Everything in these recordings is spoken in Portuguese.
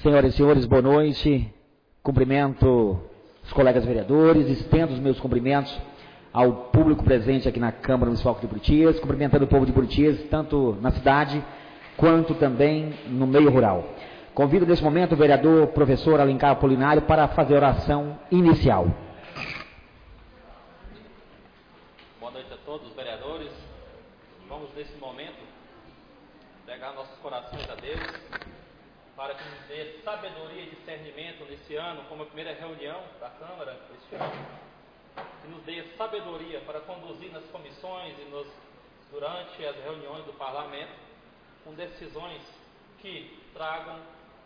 Senhoras e senhores, boa noite. Cumprimento os colegas vereadores, estendo os meus cumprimentos ao público presente aqui na Câmara Municipal de Buritis, cumprimentando o povo de Buritis, tanto na cidade quanto também no meio rural. Convido nesse momento o vereador professor Alencar Apolinário para fazer a oração inicial. Boa noite a todos os vereadores. Vamos nesse momento pegar nossos corações a Deus para que nos dê sabedoria e discernimento nesse ano, como a primeira reunião da Câmara este ano. Que nos dê sabedoria para conduzir nas comissões e durante as reuniões do Parlamento, com decisões que tragam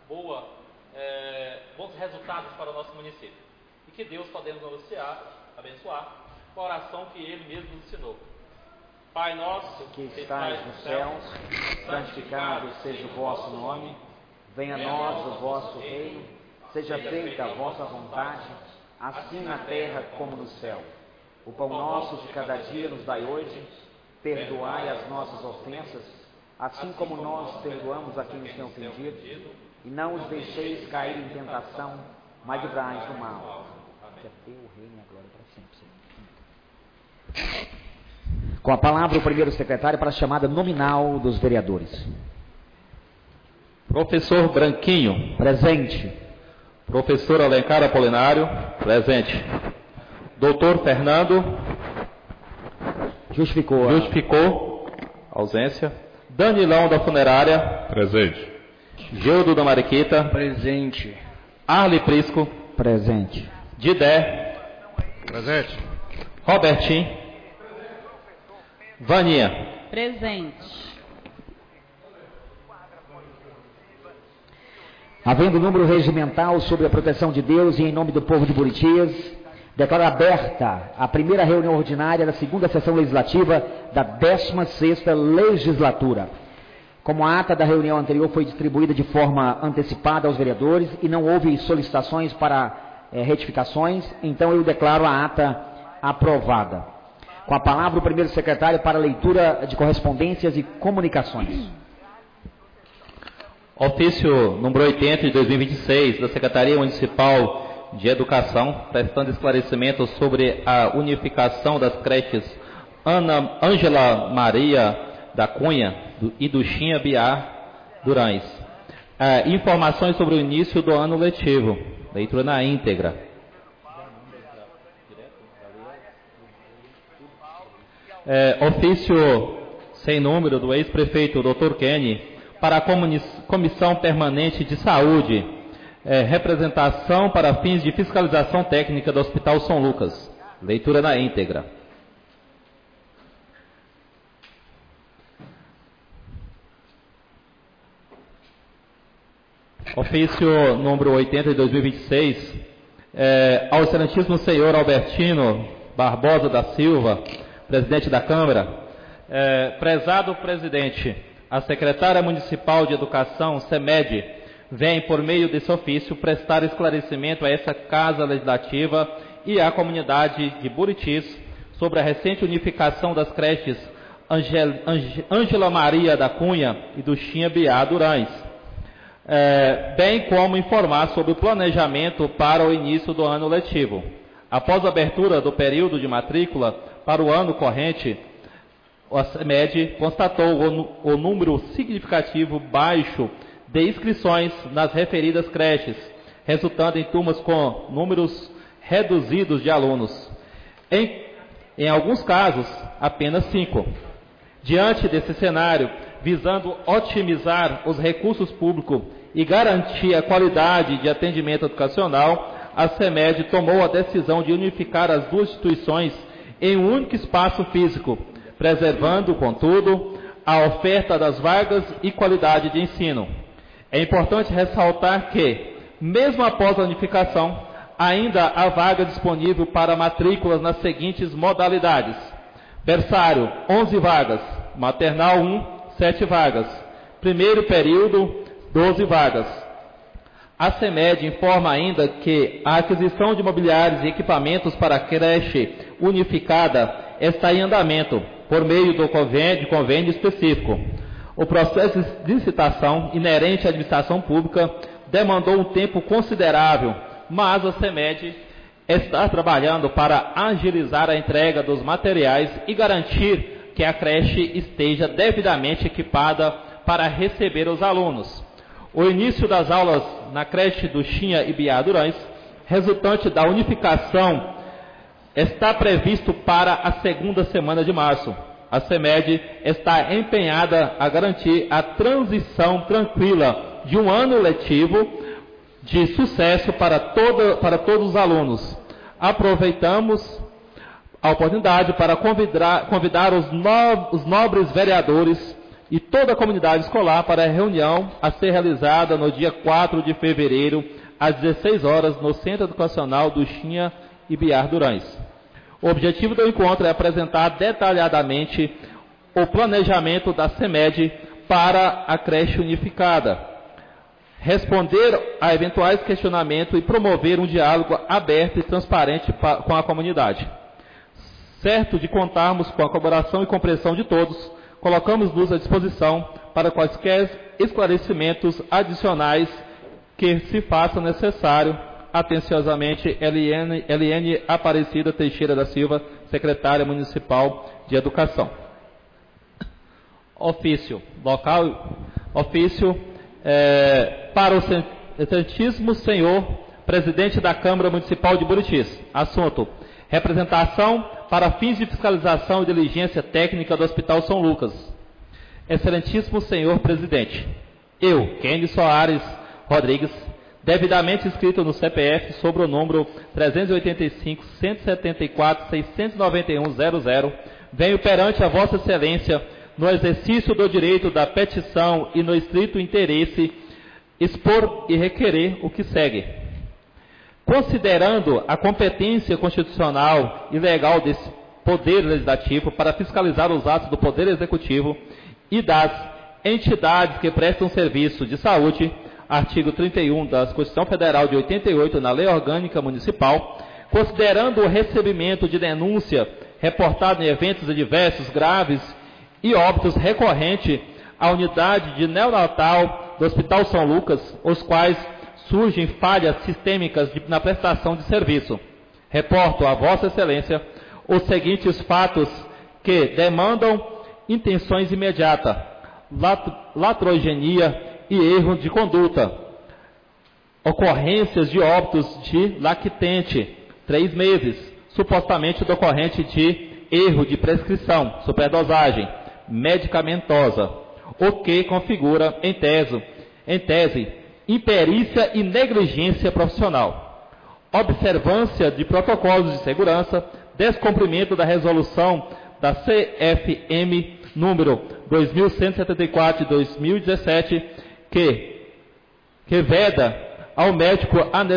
bons resultados para o nosso município. E que Deus podemos abençoar com a oração que Ele mesmo nos ensinou. Pai nosso, que estais nos céus, santificado seja o vosso nome, venha a nós o vosso reino, seja feita a vossa vontade, assim na terra como no céu. O pão nosso de cada dia nos dai hoje, perdoai as nossas ofensas, assim como nós perdoamos a quem nos tem ofendido, e não os deixeis cair em tentação, mas livrai-nos do mal. Que é teu o reino e a glória para sempre. Com a palavra o primeiro secretário para a chamada nominal dos vereadores. Professor Branquinho. Presente. Professor Alencar Apolinário. Presente. Doutor Fernando. Justificou. Ausência. Danilão da Funerária. Presente. Geudo da Mariquita. Presente. Arli Prisco. Presente. Didé. Presente. Robertinho. Vaninha. Presente. Havendo número regimental sobre a proteção de Deus e em nome do povo de Buritis, declaro aberta a primeira reunião ordinária da segunda sessão legislativa da 16ª legislatura. Como a ata da reunião anterior foi distribuída de forma antecipada aos vereadores e não houve solicitações para retificações, então eu declaro a ata aprovada. Com a palavra o primeiro secretário para a leitura de correspondências e comunicações. Ofício número 80 de 2026 da Secretaria Municipal de Educação, prestando esclarecimento sobre a unificação das creches Ângela Maria da Cunha e do Chinha Biar Durães. Informações sobre o início do ano letivo. Leitura na íntegra. Ofício sem número do ex-prefeito Dr. Kenny para a Comissão Permanente de Saúde, representação para fins de fiscalização técnica do Hospital São Lucas. Leitura na íntegra. Ofício número 80 de 2026, ao excelentíssimo senhor Albertino Barbosa da Silva, presidente da Câmara. Prezado presidente, a secretária municipal de educação, CEMED, vem, por meio desse ofício, prestar esclarecimento a essa Casa Legislativa e à comunidade de Buritis sobre a recente unificação das creches Ângela Maria da Cunha e do Chinha Biá Durães, bem como informar sobre o planejamento para o início do ano letivo. Após a abertura do período de matrícula para o ano corrente, a CEMED constatou o número significativo baixo de inscrições nas referidas creches, resultando em turmas com números reduzidos de alunos. Em alguns casos, apenas 5. Diante desse cenário, visando otimizar os recursos públicos e garantir a qualidade de atendimento educacional, a CEMED tomou a decisão de unificar as duas instituições em um único espaço físico, preservando, contudo, a oferta das vagas e qualidade de ensino. É importante ressaltar que, mesmo após a unificação, ainda há vaga disponível para matrículas nas seguintes modalidades: berçário, 11 vagas; maternal 1, 7 vagas; primeiro período, 12 vagas. A CEMED informa ainda que a aquisição de mobiliários e equipamentos para a creche unificada está em andamento, por meio de convênio específico. O processo de licitação inerente à administração pública demandou um tempo considerável, mas a CEMED está trabalhando para agilizar a entrega dos materiais e garantir que a creche esteja devidamente equipada para receber os alunos. O início das aulas na creche do Xinha Ibiá Durães, resultante da unificação, está previsto para a segunda semana de março. A CEMED está empenhada a garantir a transição tranquila de um ano letivo de sucesso para todos os alunos. Aproveitamos a oportunidade para convidar os nobres vereadores e toda a comunidade escolar para a reunião a ser realizada no dia 4 de fevereiro, às 16 horas, no Centro Educacional do Xinha Ibiá Durães. O objetivo do encontro é apresentar detalhadamente o planejamento da CEMED para a creche unificada, responder a eventuais questionamentos e promover um diálogo aberto e transparente com a comunidade. Certo de contarmos com a colaboração e compreensão de todos, colocamos-nos à disposição para quaisquer esclarecimentos adicionais que se façam necessário. Atenciosamente, Eliane Aparecida Teixeira da Silva, Secretária Municipal de Educação. Ofício para o Excelentíssimo Senhor Presidente da Câmara Municipal de Buritis. Assunto: representação para fins de fiscalização e diligência técnica do Hospital São Lucas. Excelentíssimo Senhor Presidente, eu, Kenny Soares Rodrigues, devidamente inscrito no CPF sobre o número 385-174-691-00, venho perante a Vossa Excelência, no exercício do direito da petição e no estrito interesse, expor e requerer o que segue. Considerando a competência constitucional e legal desse Poder Legislativo para fiscalizar os atos do Poder Executivo e das entidades que prestam serviço de saúde, artigo 31 da Constituição Federal de 88, na Lei Orgânica Municipal, considerando o recebimento de denúncia reportada em eventos adversos, graves e óbitos recorrente à unidade de neonatal do Hospital São Lucas, os quais surgem falhas sistêmicas na prestação de serviço. Reporto a Vossa Excelência os seguintes fatos que demandam intenções imediatas: latrogenia e erro de conduta, ocorrências de óbitos de lactente, 3 meses, supostamente decorrente de erro de prescrição, superdosagem medicamentosa, o que configura, em tese, imperícia e negligência profissional, observância de protocolos de segurança, descumprimento da resolução da CFM número 2174 de 2017, que veda ao médico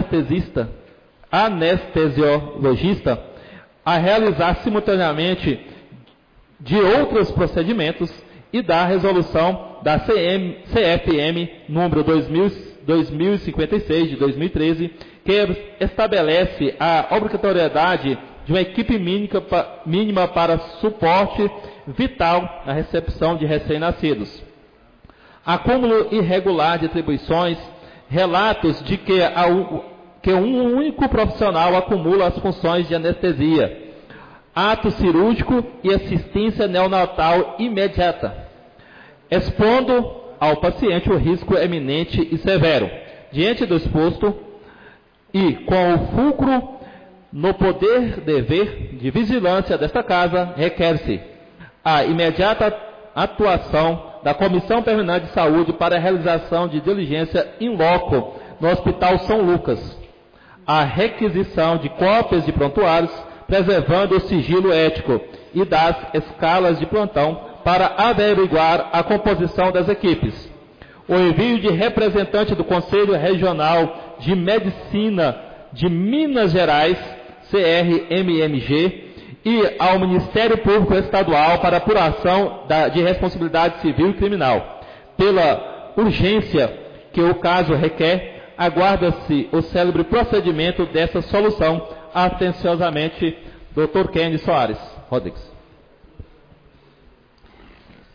anestesiologista a realizar simultaneamente de outros procedimentos, e da resolução da CFM número 2056 de 2013, que estabelece a obrigatoriedade de uma equipe mínima para suporte vital na recepção de recém-nascidos. Acúmulo irregular de atribuições, relatos de que um único profissional acumula as funções de anestesia, ato cirúrgico e assistência neonatal imediata, expondo ao paciente o risco eminente e severo. Diante do exposto e com o fulcro no poder dever de vigilância desta Casa, requer-se a imediata atuação da Comissão Permanente de Saúde para a realização de diligência in loco no Hospital São Lucas, a requisição de cópias de prontuários, preservando o sigilo ético e das escalas de plantão para averiguar a composição das equipes. O envio de representante do Conselho Regional de Medicina de Minas Gerais, CRMMG, e ao Ministério Público Estadual para apuração de responsabilidade civil e criminal. Pela urgência que o caso requer, aguarda-se o célebre procedimento dessa solução. Atenciosamente, Dr. Kenny Soares Rodrigues.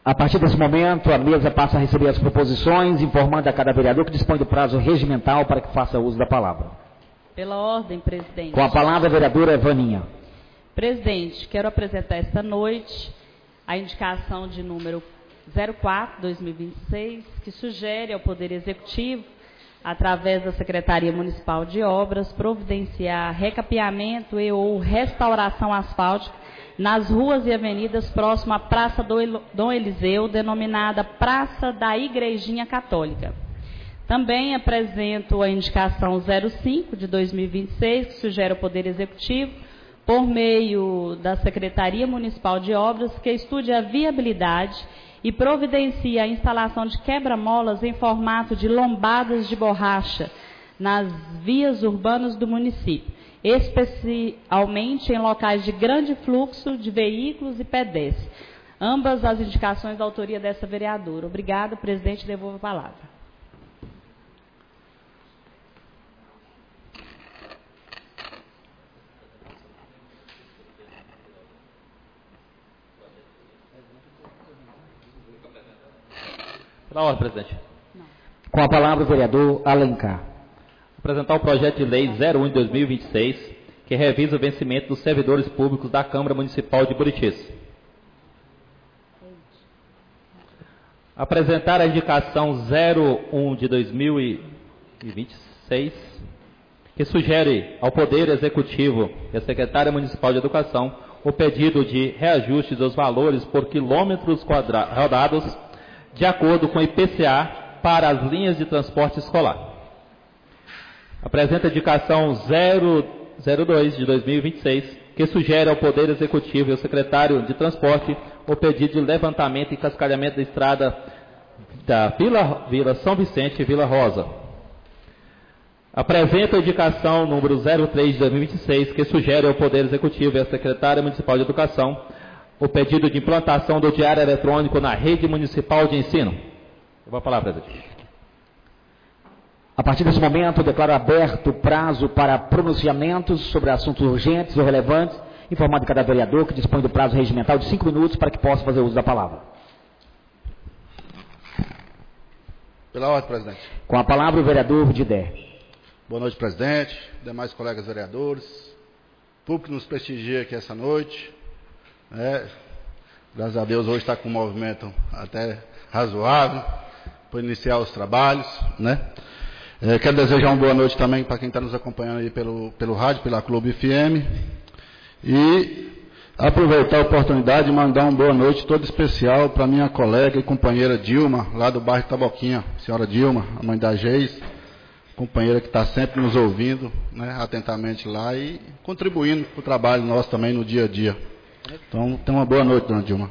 A partir desse momento, a mesa passa a receber as proposições, informando a cada vereador que dispõe do prazo regimental para que faça uso da palavra. Pela ordem, presidente. Com a palavra, a vereadora Vaninha. Presidente, quero apresentar esta noite a indicação de número 04/2026, que sugere ao Poder Executivo, através da Secretaria Municipal de Obras, providenciar recapeamento e ou restauração asfáltica nas ruas e avenidas próximas à Praça Dom Eliseu, denominada Praça da Igrejinha Católica. Também apresento a indicação 05 de 2026, que sugere ao Poder Executivo, por meio da Secretaria Municipal de Obras, que estude a viabilidade e providencie a instalação de quebra-molas em formato de lombadas de borracha nas vias urbanas do município, especialmente em locais de grande fluxo de veículos e pedestres. Ambas as indicações da autoria dessa vereadora. Obrigada, presidente. Devolvo a palavra. Pela ordem, presidente. Com a palavra, o vereador Alencar. Apresentar o projeto de lei 01 de 2026, que revisa o vencimento dos servidores públicos da Câmara Municipal de Buritis. Apresentar a indicação 01 de 2026, que sugere ao Poder Executivo e à Secretária Municipal de Educação o pedido de reajuste dos valores por quilômetros rodados de acordo com o IPCA para as linhas de transporte escolar. Apresenta a indicação 002 de 2026, que sugere ao Poder Executivo e ao Secretário de Transporte o pedido de levantamento e cascalhamento da estrada da Vila São Vicente e Vila Rosa. Apresenta a indicação número 03 de 2026, que sugere ao Poder Executivo e à Secretária Municipal de Educação o pedido de implantação do diário eletrônico na rede municipal de ensino. Eu vou falar, presidente. A partir desse momento, eu declaro aberto o prazo para pronunciamentos sobre assuntos urgentes ou relevantes, informando cada vereador que dispõe do prazo regimental de 5 minutos para que possa fazer uso da palavra. Pela ordem, presidente. Com a palavra, o vereador Didé. Boa noite, presidente, demais colegas vereadores, público que nos prestigia aqui essa noite. Graças a Deus, hoje está com um movimento até razoável para iniciar os trabalhos, né? Quero desejar uma boa noite também para quem está nos acompanhando aí pelo rádio, pela Clube FM, e aproveitar a oportunidade de mandar uma boa noite toda especial para minha colega e companheira Dilma, lá do bairro Taboquinha, senhora Dilma, a mãe da Geis, companheira que está sempre nos ouvindo, né, atentamente lá e contribuindo para o trabalho nosso também no dia a dia. Então, tenha uma boa noite, dona Dilma.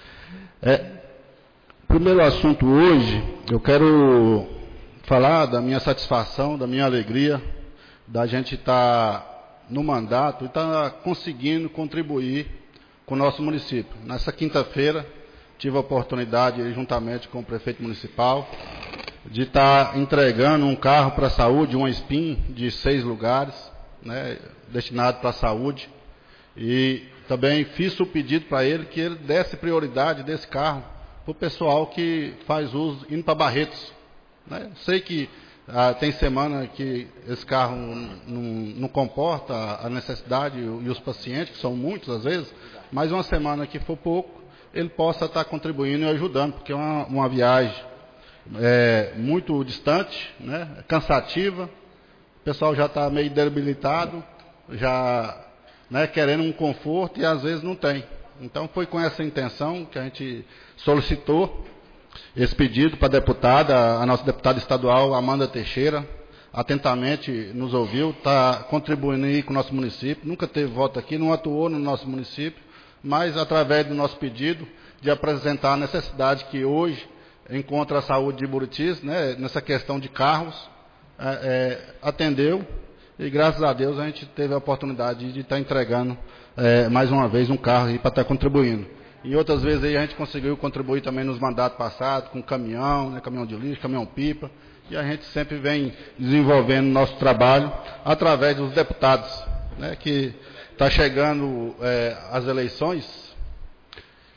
Primeiro assunto hoje, eu quero falar da minha satisfação, da minha alegria, da gente estar no mandato e estar conseguindo contribuir com o nosso município. Nessa quinta-feira, tive a oportunidade, juntamente com o prefeito municipal, de estar entregando um carro para a saúde, uma SPIN de 6 lugares, né, destinado para a saúde, e também fiz o pedido para ele que ele desse prioridade desse carro para o pessoal que faz uso indo para Barretos, né? Sei que tem semana que esse carro não comporta a necessidade e os pacientes, que são muitos às vezes, mas uma semana que for pouco, ele possa estar contribuindo e ajudando, porque é uma viagem muito distante, né? Cansativa, o pessoal já está meio debilitado, já, né, querendo um conforto e às vezes não tem. Então foi com essa intenção que a gente solicitou esse pedido para a deputada, a nossa deputada estadual Amanda Teixeira, atentamente nos ouviu, está contribuindo aí com o nosso município, nunca teve voto aqui, não atuou no nosso município, mas através do nosso pedido de apresentar a necessidade que hoje encontra a saúde de Buritis, né, nessa questão de carros, atendeu. E graças a Deus a gente teve a oportunidade de estar entregando mais uma vez um carro aí para estar contribuindo. E outras vezes aí a gente conseguiu contribuir também nos mandatos passados, com caminhão, né, caminhão de lixo, caminhão-pipa. E a gente sempre vem desenvolvendo nosso trabalho através dos deputados, né, que está chegando as eleições.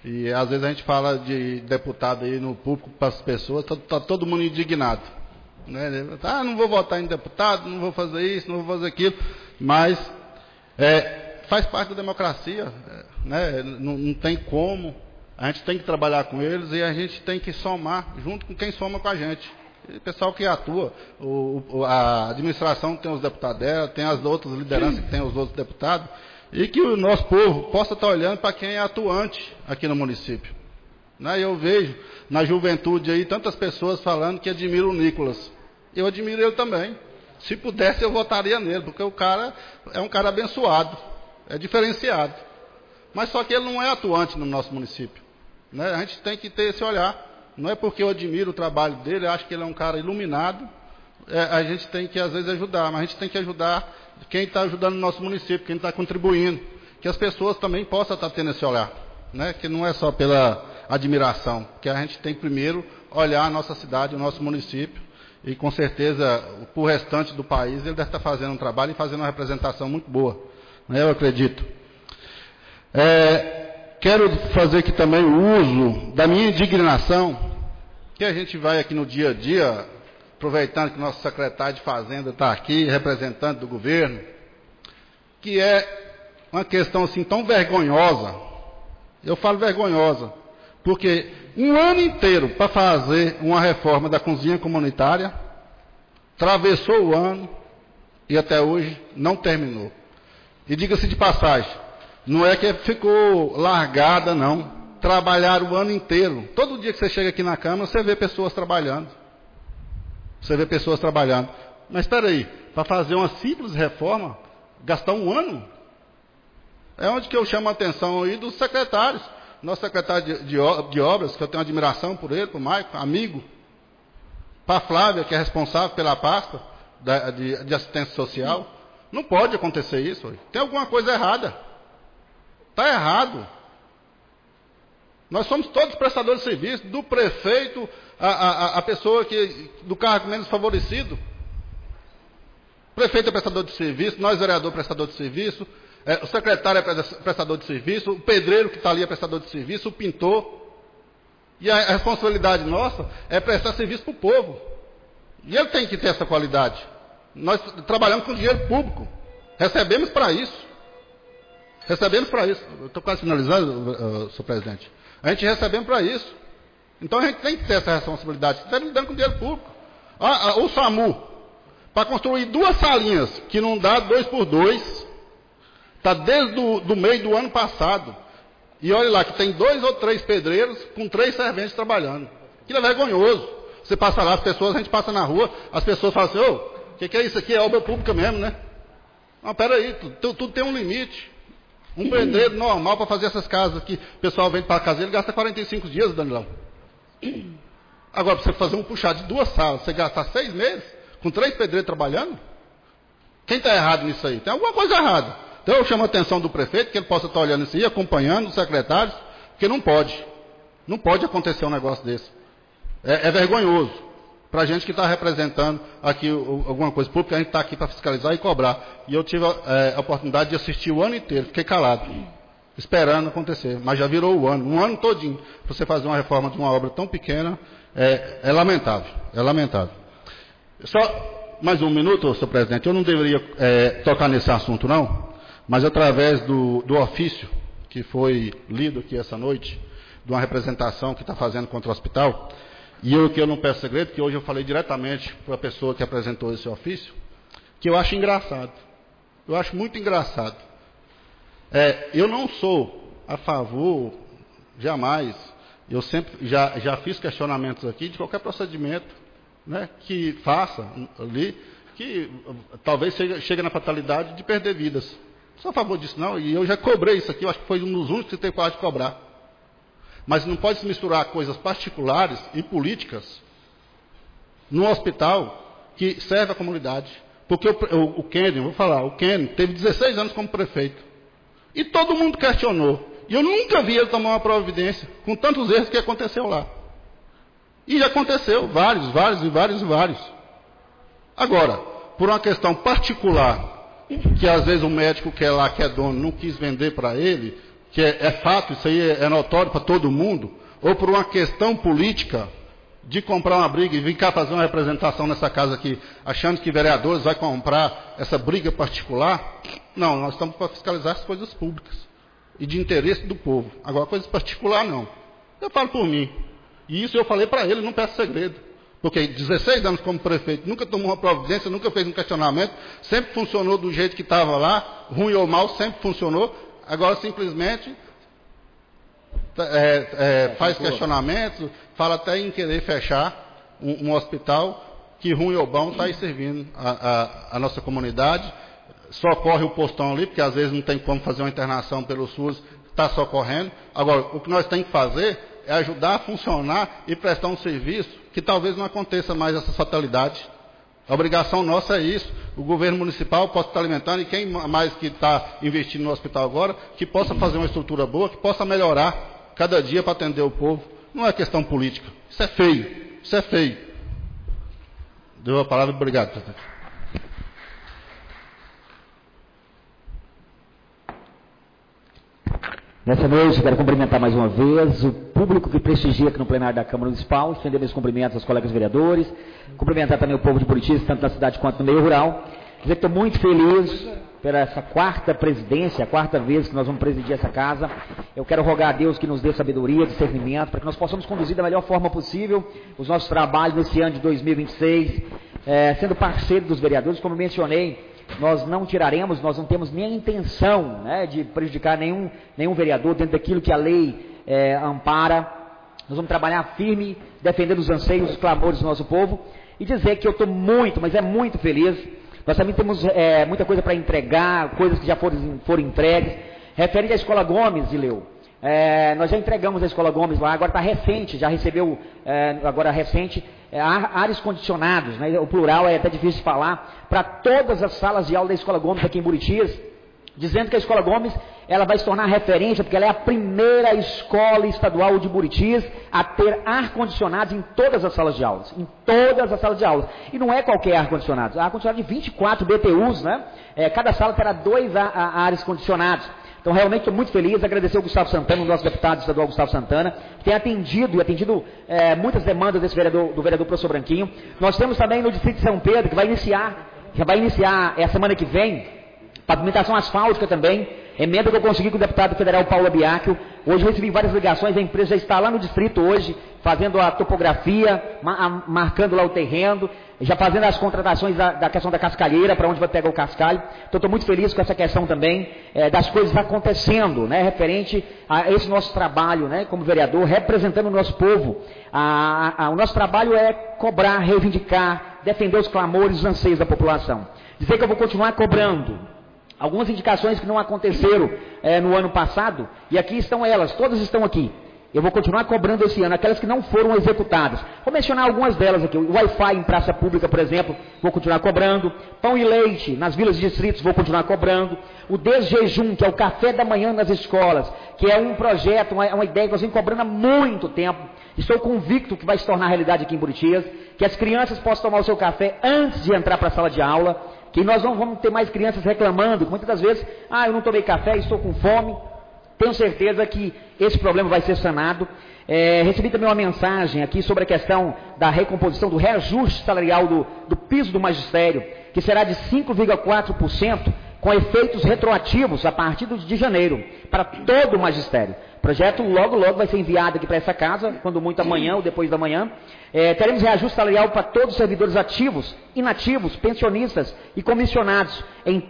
E às vezes a gente fala de deputado aí no público para as pessoas, está todo mundo indignado. Né? Não vou votar em deputado, não vou fazer isso, não vou fazer aquilo. Mas faz parte da democracia. Né? Não tem como. A gente tem que trabalhar com eles e a gente tem que somar junto com quem soma com a gente. O pessoal que atua, a administração tem os deputados dela, tem as outras lideranças que tem os outros deputados. E que o nosso povo possa estar olhando para quem é atuante aqui no município. Né? Eu vejo na juventude aí tantas pessoas falando que admiram o Nicolas. Eu admiro ele também. Se pudesse, eu votaria nele, porque o cara é um cara abençoado, é diferenciado. Mas só que ele não é atuante no nosso município. Né? A gente tem que ter esse olhar. Não é porque eu admiro o trabalho dele, eu acho que ele é um cara iluminado. A gente tem que, às vezes, ajudar, mas a gente tem que ajudar quem está ajudando o nosso município, quem está contribuindo, que as pessoas também possam estar tendo esse olhar, né? Que não é só pela admiração, que a gente tem primeiro olhar a nossa cidade, o nosso município, e com certeza o restante do país ele deve estar fazendo um trabalho e fazendo uma representação muito boa, né? Eu acredito. Quero fazer aqui também o uso da minha indignação, que a gente vai aqui no dia a dia, aproveitando que o nosso secretário de Fazenda está aqui, representante do governo, que é uma questão assim tão vergonhosa. Eu falo vergonhosa, porque um ano inteiro para fazer uma reforma da cozinha comunitária, atravessou o ano e até hoje não terminou. E diga-se de passagem, não é que ficou largada, não. Trabalharam o ano inteiro. Todo dia que você chega aqui na Câmara, você vê pessoas trabalhando. Você vê pessoas trabalhando. Mas espera aí, para fazer uma simples reforma, gastar um ano? É onde que eu chamo a atenção aí dos secretários. Nosso secretário de obras, que eu tenho admiração por ele, por Maicon, amigo. Para a Flávia, que é responsável pela pasta de assistência social. Não pode acontecer isso. Hoje. Tem alguma coisa errada. Está errado. Nós somos todos prestadores de serviço, do prefeito, a pessoa do cargo menos favorecido. O prefeito é prestador de serviço, nós vereador prestador de serviço, o secretário é prestador de serviço, o pedreiro que está ali é prestador de serviço, o pintor. E a responsabilidade nossa é prestar serviço para o povo. E ele tem que ter essa qualidade. Nós trabalhamos com dinheiro público. Recebemos para isso. Recebemos para isso. Estou quase finalizando, senhor presidente. A gente recebemos para isso. Então a gente tem que ter essa responsabilidade. Você está lidando com dinheiro público. O SAMU, para construir 2 salinhas, que não dá 2 por 2, está desde do meio do ano passado. E olha lá, que tem 2 ou 3 pedreiros com 3 serventes trabalhando. Aquilo é vergonhoso. Você passa lá, a gente passa na rua, as pessoas falam assim, o que é isso aqui? É obra pública mesmo, né? Não, peraí, tudo tem um limite. Um pedreiro normal para fazer essas casas aqui, o pessoal vem para a casa, ele gasta 45 dias, Danilão. Agora, para você fazer um puxado de 2 salas, você gastar 6 meses, com 3 pedreiros trabalhando? Quem está errado nisso aí? Tem alguma coisa errada. Então eu chamo a atenção do prefeito, que ele possa estar olhando isso aí, acompanhando os secretários, porque não pode. Não pode acontecer um negócio desse. É vergonhoso. Para a gente que está representando aqui alguma coisa pública, a gente está aqui para fiscalizar e cobrar. E eu tive a oportunidade de assistir o ano inteiro, fiquei calado, esperando acontecer. Mas já virou o ano, um ano todinho. Para você fazer uma reforma de uma obra tão pequena, é lamentável, é lamentável. Só mais um minuto, senhor presidente, eu não deveria tocar nesse assunto não, mas através do ofício que foi lido aqui essa noite, de uma representação que está fazendo contra o hospital, e eu não peço segredo, que hoje eu falei diretamente para a pessoa que apresentou esse ofício, que eu acho engraçado. Eu acho muito engraçado. Eu não sou a favor, jamais, eu sempre já fiz questionamentos aqui de qualquer procedimento, né, que faça ali, que talvez chegue na fatalidade de perder vidas. Não sou a favor disso não, e eu já cobrei isso aqui, eu acho que foi um dos únicos que teve coragem de cobrar. Mas não pode se misturar coisas particulares e políticas no hospital que serve à comunidade. Porque o Kenny, vou falar, o Kenny teve 16 anos como prefeito. E todo mundo questionou. E eu nunca vi ele tomar uma providência com tantos erros que aconteceu lá. E já aconteceu, vários. Agora, por uma questão particular, que às vezes o médico que é lá, que é dono, não quis vender para ele, que é fato, isso aí é notório para todo mundo, ou por uma questão política de comprar uma briga e vir cá fazer uma representação nessa casa aqui, achando que vereadores vai comprar essa briga particular. Não, nós estamos para fiscalizar as coisas públicas e de interesse do povo. Agora, coisas particular, não. Eu falo por mim. E isso eu falei para ele, não peço segredo. Porque 16 anos como prefeito, nunca tomou uma providência, nunca fez um questionamento, sempre funcionou do jeito que estava lá, ruim ou mal, sempre funcionou. Agora, simplesmente, faz questionamentos, fala até em querer fechar um hospital que, ruim ou bom, está aí servindo a nossa comunidade. Socorre o postão ali, porque às vezes não tem como fazer uma internação pelo SUS, está socorrendo. Agora, o que nós temos que fazer é ajudar a funcionar e prestar um serviço que talvez não aconteça mais essa fatalidade. A obrigação nossa é isso. O governo municipal possa estar alimentando, e quem mais que está investindo no hospital agora, que possa fazer uma estrutura boa, que possa melhorar cada dia para atender o povo. Não é questão política. Isso é feio. Isso é feio. Deu a palavra, obrigado, presidente. Nessa noite, quero cumprimentar mais uma vez o público que prestigia aqui no plenário da Câmara Municipal, estender meus cumprimentos aos colegas vereadores, cumprimentar também o povo de Buritis, tanto na cidade quanto no meio rural. Dizer que estou muito feliz por essa quarta presidência, a quarta vez que nós vamos presidir essa casa. Eu quero rogar a Deus que nos dê sabedoria, discernimento, para que nós possamos conduzir da melhor forma possível os nossos trabalhos nesse ano de 2026, sendo parceiro dos vereadores, como mencionei. Nós não tiraremos, nós não temos nem a intenção, né, de prejudicar nenhum vereador dentro daquilo que a lei ampara. Nós vamos trabalhar firme, defendendo os anseios, os clamores do nosso povo, e dizer que eu estou muito, mas muito feliz. Nós também temos muita coisa para entregar, coisas que já foram entregues. Referente à Escola Gomes, Ileu, nós já entregamos a Escola Gomes lá, agora está recente, já recebeu, agora recente, ares condicionados, né? O plural é até difícil de falar, para todas as salas de aula da Escola Gomes aqui em Buritis, dizendo que a Escola Gomes ela vai se tornar referência, porque ela é a primeira escola estadual de Buritis a ter ar-condicionados em todas as salas de aulas, em todas as salas de aulas. E não é qualquer ar-condicionado, ar-condicionado de 24 BTUs, né? Cada sala terá 2 ares condicionados. Então, realmente estou muito feliz, agradecer ao Gustavo Santana, o nosso deputado estadual Gustavo Santana, que tem atendido muitas demandas do vereador professor Branquinho. Nós temos também no distrito de São Pedro, que vai iniciar essa semana que vem, pavimentação asfáltica também, emenda que eu consegui com o deputado federal Paulo Abiacchio. Hoje eu recebi várias ligações, a empresa já está lá no distrito hoje, fazendo a topografia, marcando lá o terreno, já fazendo as contratações da questão da cascalheira, para onde vai pegar o cascalho. Então estou muito feliz com essa questão também, das coisas acontecendo, né, referente a esse nosso trabalho, né, como vereador, representando o nosso povo. O nosso trabalho é cobrar, reivindicar, defender os clamores, os anseios da população. Dizer que eu vou continuar cobrando algumas indicações que não aconteceram no ano passado, e aqui estão elas, todas estão aqui. Eu vou continuar cobrando esse ano, aquelas que não foram executadas. Vou mencionar algumas delas aqui. O Wi-Fi em praça pública, por exemplo, vou continuar cobrando. Pão e leite nas vilas e distritos, vou continuar cobrando. O desjejum, que é o café da manhã nas escolas, que é um projeto, uma ideia que nós vamos cobrando há muito tempo. Estou convicto que vai se tornar realidade aqui em Buritis, que as crianças possam tomar o seu café antes de entrar para a sala de aula, que nós não vamos ter mais crianças reclamando, que muitas das vezes, eu não tomei café, estou com fome. Tenho certeza que esse problema vai ser sanado. Recebi também uma mensagem aqui sobre a questão da recomposição, do reajuste salarial do piso do magistério, que será de 5,4%, com efeitos retroativos a partir de janeiro, para todo o magistério. O projeto logo vai ser enviado aqui para essa casa, quando muito amanhã ou depois da manhã. Teremos reajuste salarial para todos os servidores ativos, inativos, pensionistas e comissionados, em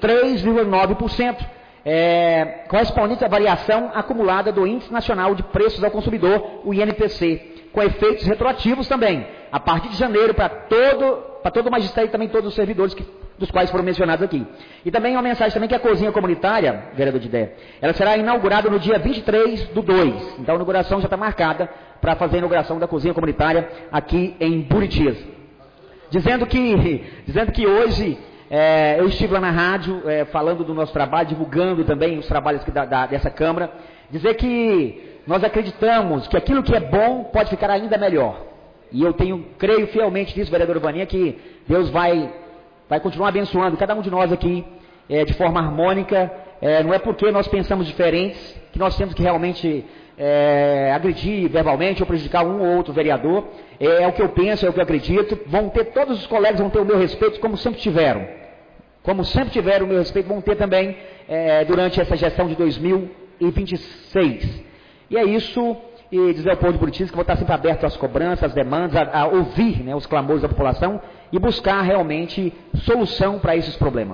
3,9%. Correspondente à variação acumulada do Índice Nacional de Preços ao Consumidor, o INPC, com efeitos retroativos também, a partir de janeiro, para todo o magistério e também todos os servidores dos quais foram mencionados aqui. E também uma mensagem também que a cozinha comunitária, vereador Didé, ela será inaugurada no dia 23/2, então a inauguração já está marcada para fazer a inauguração da cozinha comunitária aqui em Buritis. Dizendo que hoje eu estive lá na rádio falando do nosso trabalho, divulgando também os trabalhos dessa Câmara. Dizer que nós acreditamos que aquilo que é bom pode ficar ainda melhor. E eu creio fielmente nisso, vereador Vaninha, que Deus vai continuar abençoando cada um de nós aqui de forma harmônica, não é porque nós pensamos diferentes que nós temos que realmente agredir verbalmente ou prejudicar um ou outro vereador. É o que eu penso, é o que eu acredito. Todos os colegas vão ter o meu respeito, como sempre tiveram. Como sempre tiveram o meu respeito, vão ter também durante essa gestão de 2026. E é isso, e dizer ao povo de Buritis que vou estar sempre aberto às cobranças, às demandas, a ouvir, né, os clamores da população e buscar realmente solução para esses problemas.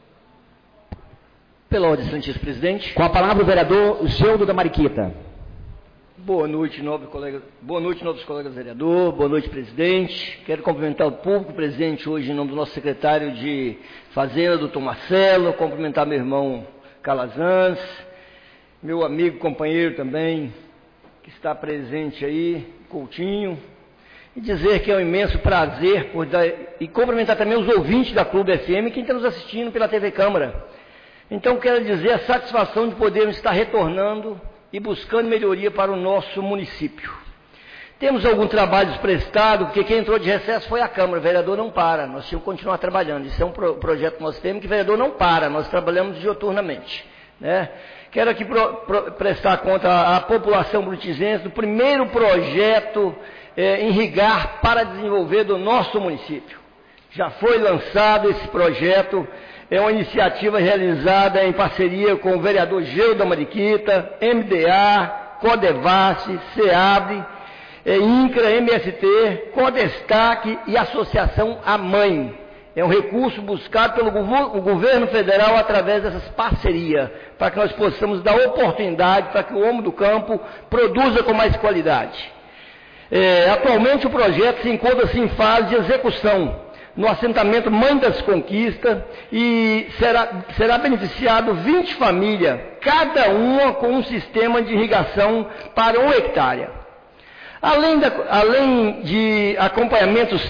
Pela ordem, excelentíssimo presidente. Com a palavra o vereador Geudo da Mariquita. Boa noite, nobres colegas vereadores. Boa noite, presidente. Quero cumprimentar o público presente hoje em nome do nosso secretário de Fazenda, doutor Marcelo. Cumprimentar meu irmão Calazans, meu amigo, companheiro também, que está presente aí, Coutinho. E dizer que é um imenso prazer e cumprimentar também os ouvintes da Clube FM, quem está nos assistindo pela TV Câmara. Então, quero dizer a satisfação de podermos estar retornando e buscando melhoria para o nosso município. Temos algum trabalho prestado, porque quem entrou de recesso foi a Câmara, o vereador não para, nós tínhamos que continuar trabalhando. Isso é um projeto que nós temos, que o vereador não para, nós trabalhamos dioturnamente, né? Quero aqui prestar conta à população brutizense do primeiro projeto irrigar para desenvolver do nosso município. Já foi lançado esse projeto. É uma iniciativa realizada em parceria com o vereador Geudo da Mariquita, MDA, Codevasf, SEABRE, INCRA, MST, Codestaque e Associação A Mãe. É um recurso buscado pelo governo federal através dessas parcerias, para que nós possamos dar oportunidade para que o homem do campo produza com mais qualidade. Atualmente o projeto se encontra-se em fase de execução no assentamento Mãe das Conquistas e será beneficiado 20 famílias, cada uma com um sistema de irrigação para 1 hectare. Além de acompanhamentos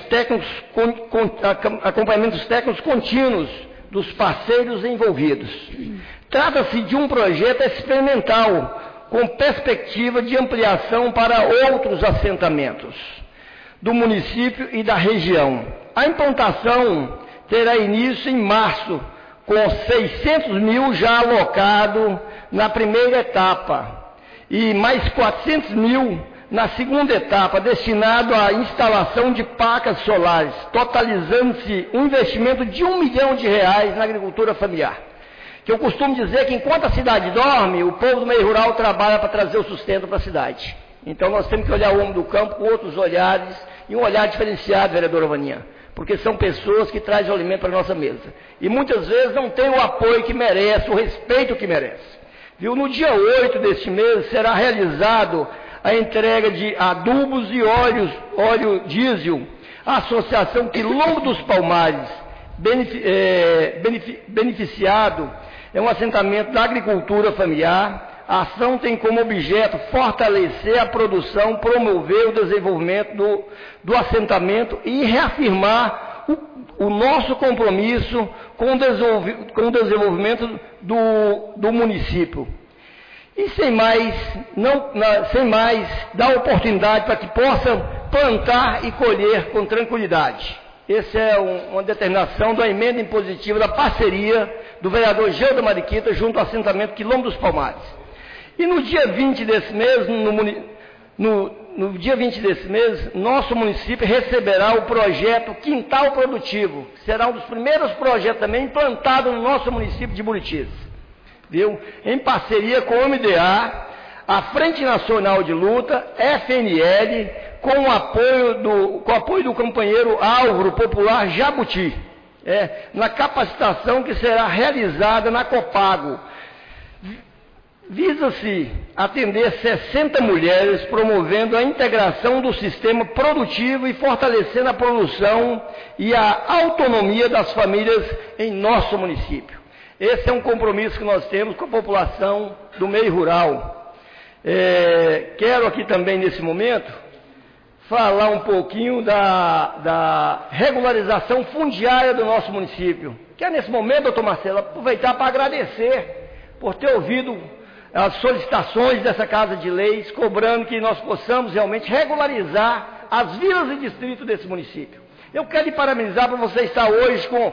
técnicos contínuos dos parceiros envolvidos. Trata-se de um projeto experimental, com perspectiva de ampliação para outros assentamentos do município e da região. A implantação terá início em março, com 600 mil já alocado na primeira etapa e mais 400 mil na segunda etapa, destinado à instalação de placas solares, totalizando-se um investimento de R$1 milhão na agricultura familiar. Que eu costumo dizer que enquanto a cidade dorme, o povo do meio rural trabalha para trazer o sustento para a cidade. Então nós temos que olhar o homem do campo com outros olhares e um olhar diferenciado, vereadora Vaninha, porque são pessoas que trazem o alimento para a nossa mesa. E muitas vezes não tem o apoio que merece, o respeito que merece. Viu? No dia 8 deste mês será realizado a entrega de adubos e óleo diesel à Associação Quilombo dos Palmares, beneficiado é um assentamento da agricultura familiar. A ação tem como objeto fortalecer a produção, promover o desenvolvimento do assentamento e reafirmar o nosso compromisso com o desenvolvimento do município. E sem mais, dar oportunidade para que possam plantar e colher com tranquilidade. Essa é uma determinação da emenda impositiva da parceria do vereador Geudo da Mariquita junto ao assentamento Quilombo dos Palmares. E no dia 20 desse mês, nosso município receberá o projeto Quintal Produtivo, que será um dos primeiros projetos também implantado no nosso município de Buritis. Viu? Em parceria com o MDA, a Frente Nacional de Luta, FNL, com o apoio do companheiro Álvaro Popular Jabuti, na capacitação que será realizada na Copago. Visa-se atender 60 mulheres, promovendo a integração do sistema produtivo e fortalecendo a produção e a autonomia das famílias em nosso município. Esse é um compromisso que nós temos com a população do meio rural. Quero aqui também, nesse momento, falar um pouquinho da regularização fundiária do nosso município. Quero, nesse momento, doutor Marcelo, aproveitar para agradecer por ter ouvido as solicitações dessa Casa de Leis, cobrando que nós possamos realmente regularizar as vilas e distritos desse município. Eu quero lhe parabenizar por você estar hoje com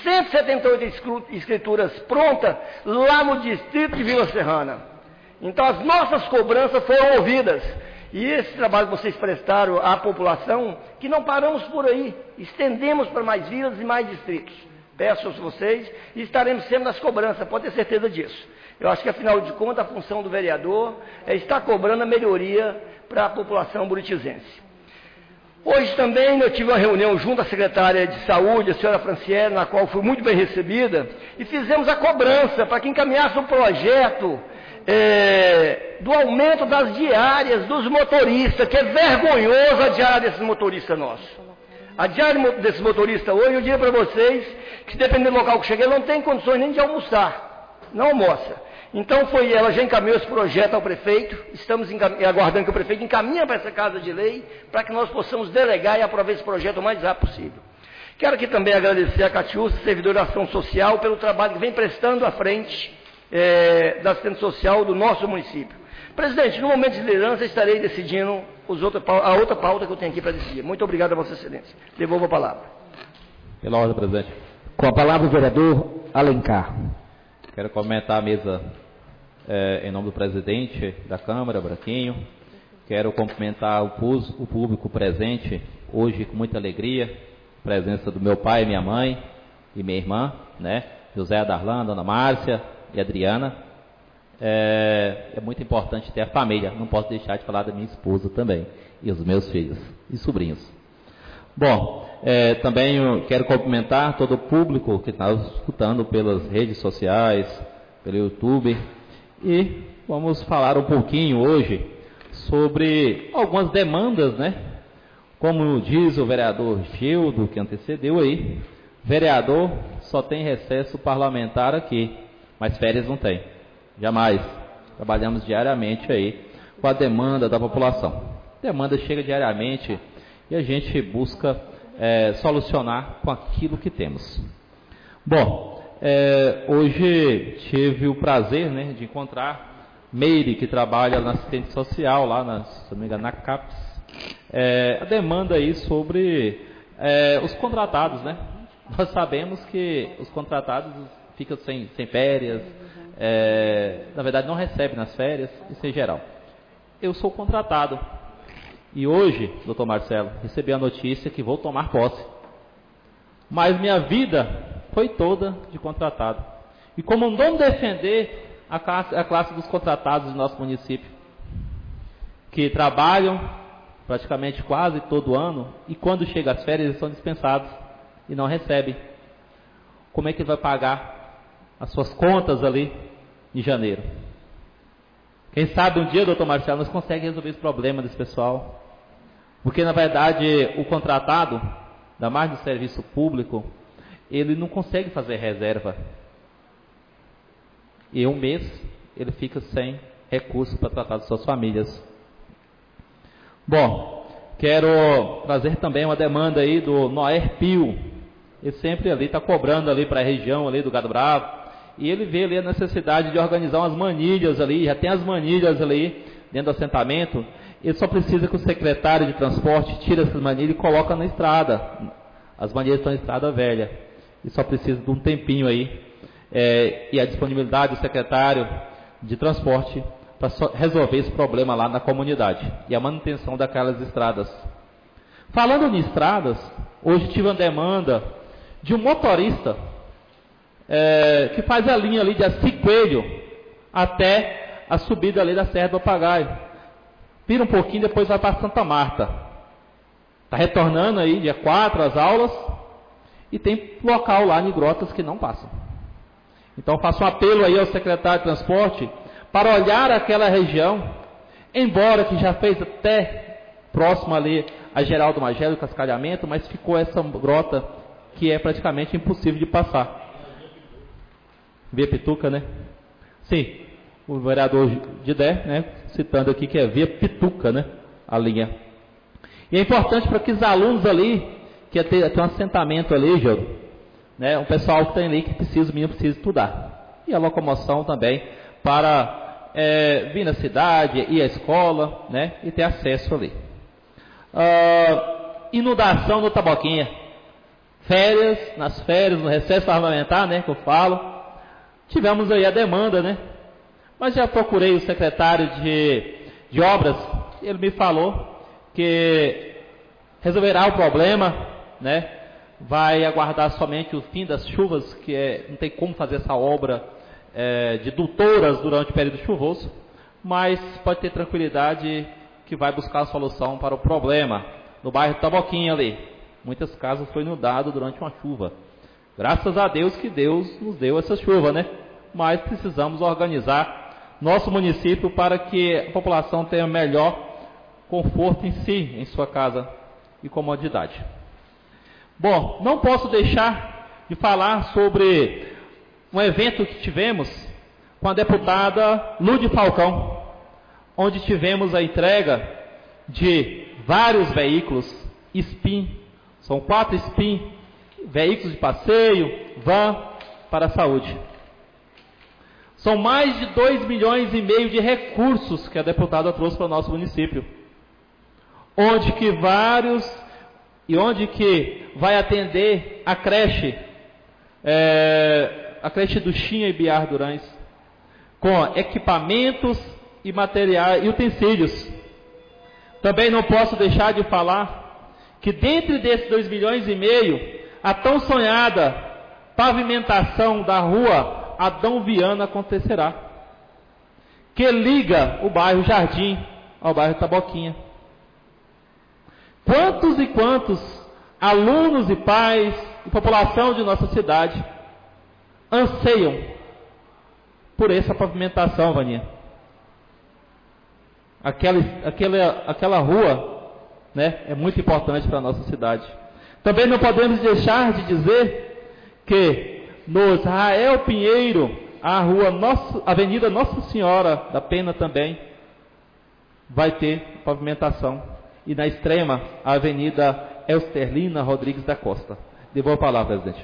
178 escrituras prontas lá no distrito de Vila Serrana. Então as nossas cobranças foram ouvidas. E esse trabalho que vocês prestaram à população, que não paramos por aí, estendemos para mais vilas e mais distritos. Peço a vocês e estaremos sempre nas cobranças, pode ter certeza disso. Eu acho que, afinal de contas, a função do vereador é estar cobrando a melhoria para a população buritizense. Hoje também eu tive uma reunião junto à secretária de saúde, a senhora Franciele, na qual fui muito bem recebida, e fizemos a cobrança para que encaminhasse um projeto do aumento das diárias dos motoristas, que é vergonhoso a diária desses motoristas nossos. A diária desse motorista hoje, eu diria para vocês, que dependendo do local que cheguei, ele não tem condições nem de almoçar, não almoça. Então ela já encaminhou esse projeto ao prefeito, estamos aguardando que o prefeito encaminhe para essa casa de lei, para que nós possamos delegar e aprovar esse projeto o mais rápido possível. Quero aqui também agradecer a Catiúcia, servidora de ação social, pelo trabalho que vem prestando à frente da assistência social do nosso município. Presidente, no momento de liderança, estarei decidindo a outra pauta que eu tenho aqui para decidir. Muito obrigado a Vossa Excelência. Devolvo a palavra. Pela ordem, presidente. Com a palavra o vereador Alencar. Quero comentar a mesa em nome do presidente da Câmara, Branquinho. Quero cumprimentar o público presente hoje com muita alegria. Presença do meu pai, minha mãe e minha irmã, né? José Adarlan, Dona Márcia e Adriana. É muito importante ter a família. Não posso deixar de falar da minha esposa também. E os meus filhos e sobrinhos. Bom, também eu quero cumprimentar todo o público que está escutando pelas redes sociais, pelo YouTube. E vamos falar um pouquinho hoje sobre algumas demandas, né? Como diz o vereador Gildo, que antecedeu aí, vereador só tem recesso parlamentar aqui, mas férias não tem. Jamais. Trabalhamos diariamente aí com a demanda da população. A demanda chega diariamente e a gente busca solucionar com aquilo que temos. Bom, hoje tive o prazer, né, de encontrar Meire, que trabalha na assistente social, lá, se não me engano, na CAPES. A demanda aí sobre os contratados, né? Nós sabemos que os contratados ficam sem férias, na verdade não recebem nas férias, isso em geral. Eu sou contratado. E hoje, doutor Marcelo, recebi a notícia que vou tomar posse. Mas minha vida foi toda de contratado. E como não defender a classe dos contratados do nosso município, que trabalham praticamente quase todo ano, e quando chega as férias eles são dispensados e não recebem. Como é que ele vai pagar as suas contas ali em janeiro? Quem sabe um dia, doutor Marcelo, nós conseguimos resolver esse problema desse pessoal. Porque, na verdade, o contratado, da mais do serviço público, ele não consegue fazer reserva. E um mês, ele fica sem recursos para tratar de suas famílias. Bom, quero trazer também uma demanda aí do Noé Pio. Ele sempre ali está cobrando ali para a região ali do Gado Bravo. E ele vê ali a necessidade de organizar umas manilhas ali, já tem as manilhas ali dentro do assentamento. Ele só precisa que o secretário de transporte tire essas manilhas e coloque na estrada. As manilhas estão em estrada velha. E só precisa de um tempinho aí. E a disponibilidade do secretário de transporte para resolver esse problema lá na comunidade. E a manutenção daquelas estradas. Falando em estradas, hoje tive uma demanda de um motorista que faz a linha ali de Assis Coelho até a subida ali da Serra do Papagaio. Vira um pouquinho, depois vai para Santa Marta. Está retornando aí, dia 4, as aulas. E tem local lá em Grotas que não passam. Então faço um apelo aí ao secretário de transporte para olhar aquela região, embora que já fez até próximo ali a Geraldo Magelo, Cascalhamento, mas ficou essa grota que é praticamente impossível de passar. Via Pituca, né? Sim. O vereador Didé, né, citando aqui que é via Pituca, né, a linha. E é importante para que os alunos ali, que tem um assentamento ali, Jô, né, um pessoal que tem ali que precisa, o menino precisa estudar. E a locomoção também para vir na cidade, ir à escola, né, e ter acesso ali. Inundação no Taboquinha. nas férias, no recesso parlamentar, né, que eu falo, tivemos aí a demanda, né? Mas já procurei o secretário de obras, ele me falou que resolverá o problema, né? Vai aguardar somente o fim das chuvas, que não tem como fazer essa obra de dutoras durante o período chuvoso, mas pode ter tranquilidade que vai buscar a solução para o problema. No bairro Taboquinha ali, muitas casas foram inundadas durante uma chuva. Graças a Deus que Deus nos deu essa chuva, né? Mas precisamos organizar nosso município para que a população tenha melhor conforto em si, em sua casa e comodidade. Bom, não posso deixar de falar sobre um evento que tivemos com a deputada Lude Falcão, onde tivemos a entrega de vários veículos SPIN, são 4 SPIN, veículos de passeio, van para a saúde. São mais de 2,5 milhões de recursos que a deputada trouxe para o nosso município, onde que vai atender a creche do Chinha e Biar Durães, com equipamentos e materiais e utensílios. Também não posso deixar de falar que dentro desses 2,5 milhões, a tão sonhada pavimentação da rua Adão Viana acontecerá, que liga o bairro Jardim ao bairro Taboquinha. Quantos e quantos alunos e pais e população de nossa cidade anseiam por essa pavimentação, Vaninha? Aquela rua, né, é muito importante para a nossa cidade. Também não podemos deixar de dizer que no Israel Pinheiro, a Avenida Nossa Senhora da Pena também vai ter pavimentação. E na extrema, a Avenida Elsterlina Rodrigues da Costa. Devolvo a palavra, presidente.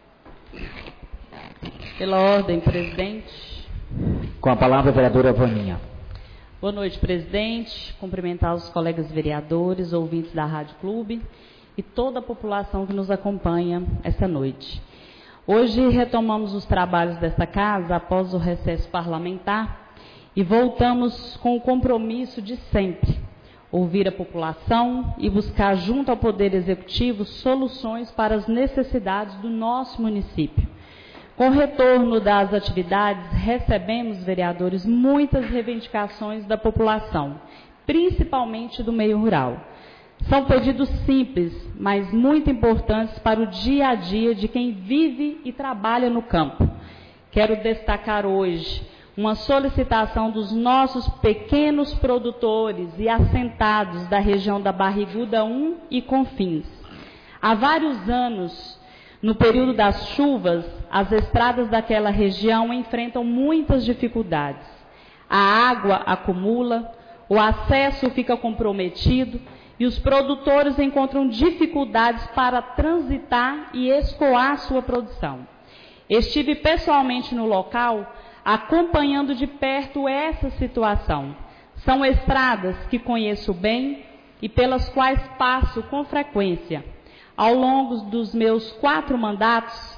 Pela ordem, presidente. Com a palavra, a vereadora Vaninha. Boa noite, presidente. Cumprimentar os colegas vereadores, ouvintes da Rádio Clube e toda a população que nos acompanha esta noite. Hoje retomamos os trabalhos desta casa após o recesso parlamentar e voltamos com o compromisso de sempre, ouvir a população e buscar junto ao Poder Executivo soluções para as necessidades do nosso município. Com o retorno das atividades, recebemos, vereadores, muitas reivindicações da população, principalmente do meio rural. São pedidos simples, mas muito importantes para o dia a dia de quem vive e trabalha no campo. Quero destacar hoje uma solicitação dos nossos pequenos produtores e assentados da região da Barriguda 1 e Confins. Há vários anos, no período das chuvas, as estradas daquela região enfrentam muitas dificuldades. A água acumula, o acesso fica comprometido e os produtores encontram dificuldades para transitar e escoar sua produção. Estive pessoalmente no local, acompanhando de perto essa situação. São estradas que conheço bem e pelas quais passo com frequência. Ao longo dos meus 4 mandatos,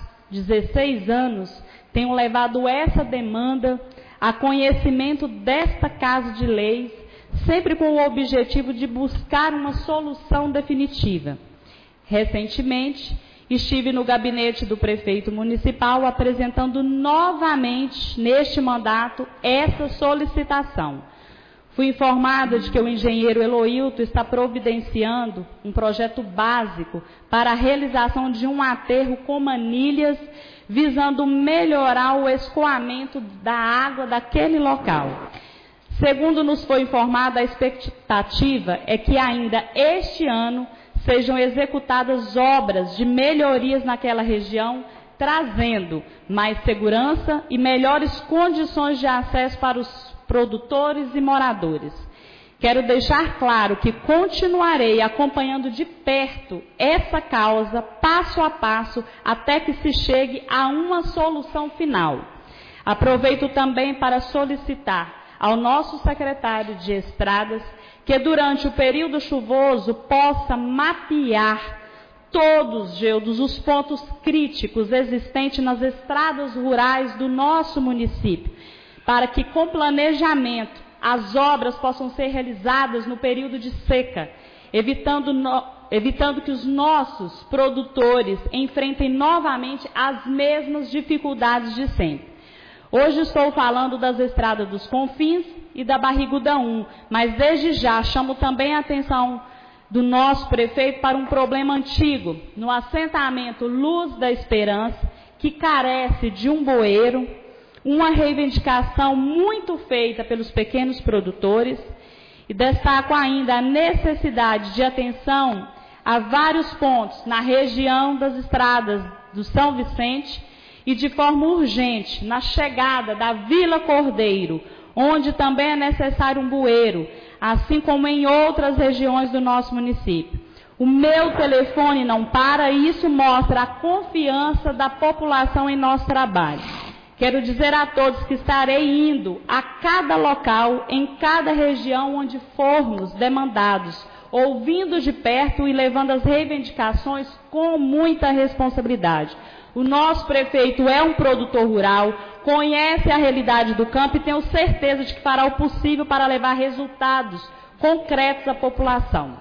16 anos, tenho levado essa demanda a conhecimento desta Casa de Leis, sempre com o objetivo de buscar uma solução definitiva. Recentemente, estive no gabinete do prefeito municipal apresentando novamente, neste mandato, essa solicitação. Fui informada de que o engenheiro Eloilton está providenciando um projeto básico para a realização de um aterro com manilhas, visando melhorar o escoamento da água daquele local. Segundo nos foi informado, a expectativa é que ainda este ano sejam executadas obras de melhorias naquela região, trazendo mais segurança e melhores condições de acesso para os produtores e moradores. Quero deixar claro que continuarei acompanhando de perto essa causa, passo a passo, até que se chegue a uma solução final. Aproveito também para solicitar ao nosso secretário de Estradas que durante o período chuvoso possa mapear todos, Geudos, os pontos críticos existentes nas estradas rurais do nosso município, para que com planejamento as obras possam ser realizadas no período de seca, evitando que os nossos produtores enfrentem novamente as mesmas dificuldades de sempre. Hoje estou falando das estradas dos Confins e da Barriguda 1, mas desde já chamo também a atenção do nosso prefeito para um problema antigo no assentamento Luz da Esperança, que carece de um bueiro, uma reivindicação muito feita pelos pequenos produtores, e destaco ainda a necessidade de atenção a vários pontos na região das estradas do São Vicente e de forma urgente na chegada da Vila Cordeiro, onde também é necessário um bueiro, assim como em outras regiões do nosso município. O meu telefone não para e isso mostra a confiança da população em nosso trabalho. Quero dizer a todos que estarei indo a cada local, em cada região onde formos demandados, ouvindo de perto e levando as reivindicações com muita responsabilidade. O nosso prefeito é um produtor rural, conhece a realidade do campo e tenho certeza de que fará o possível para levar resultados concretos à população.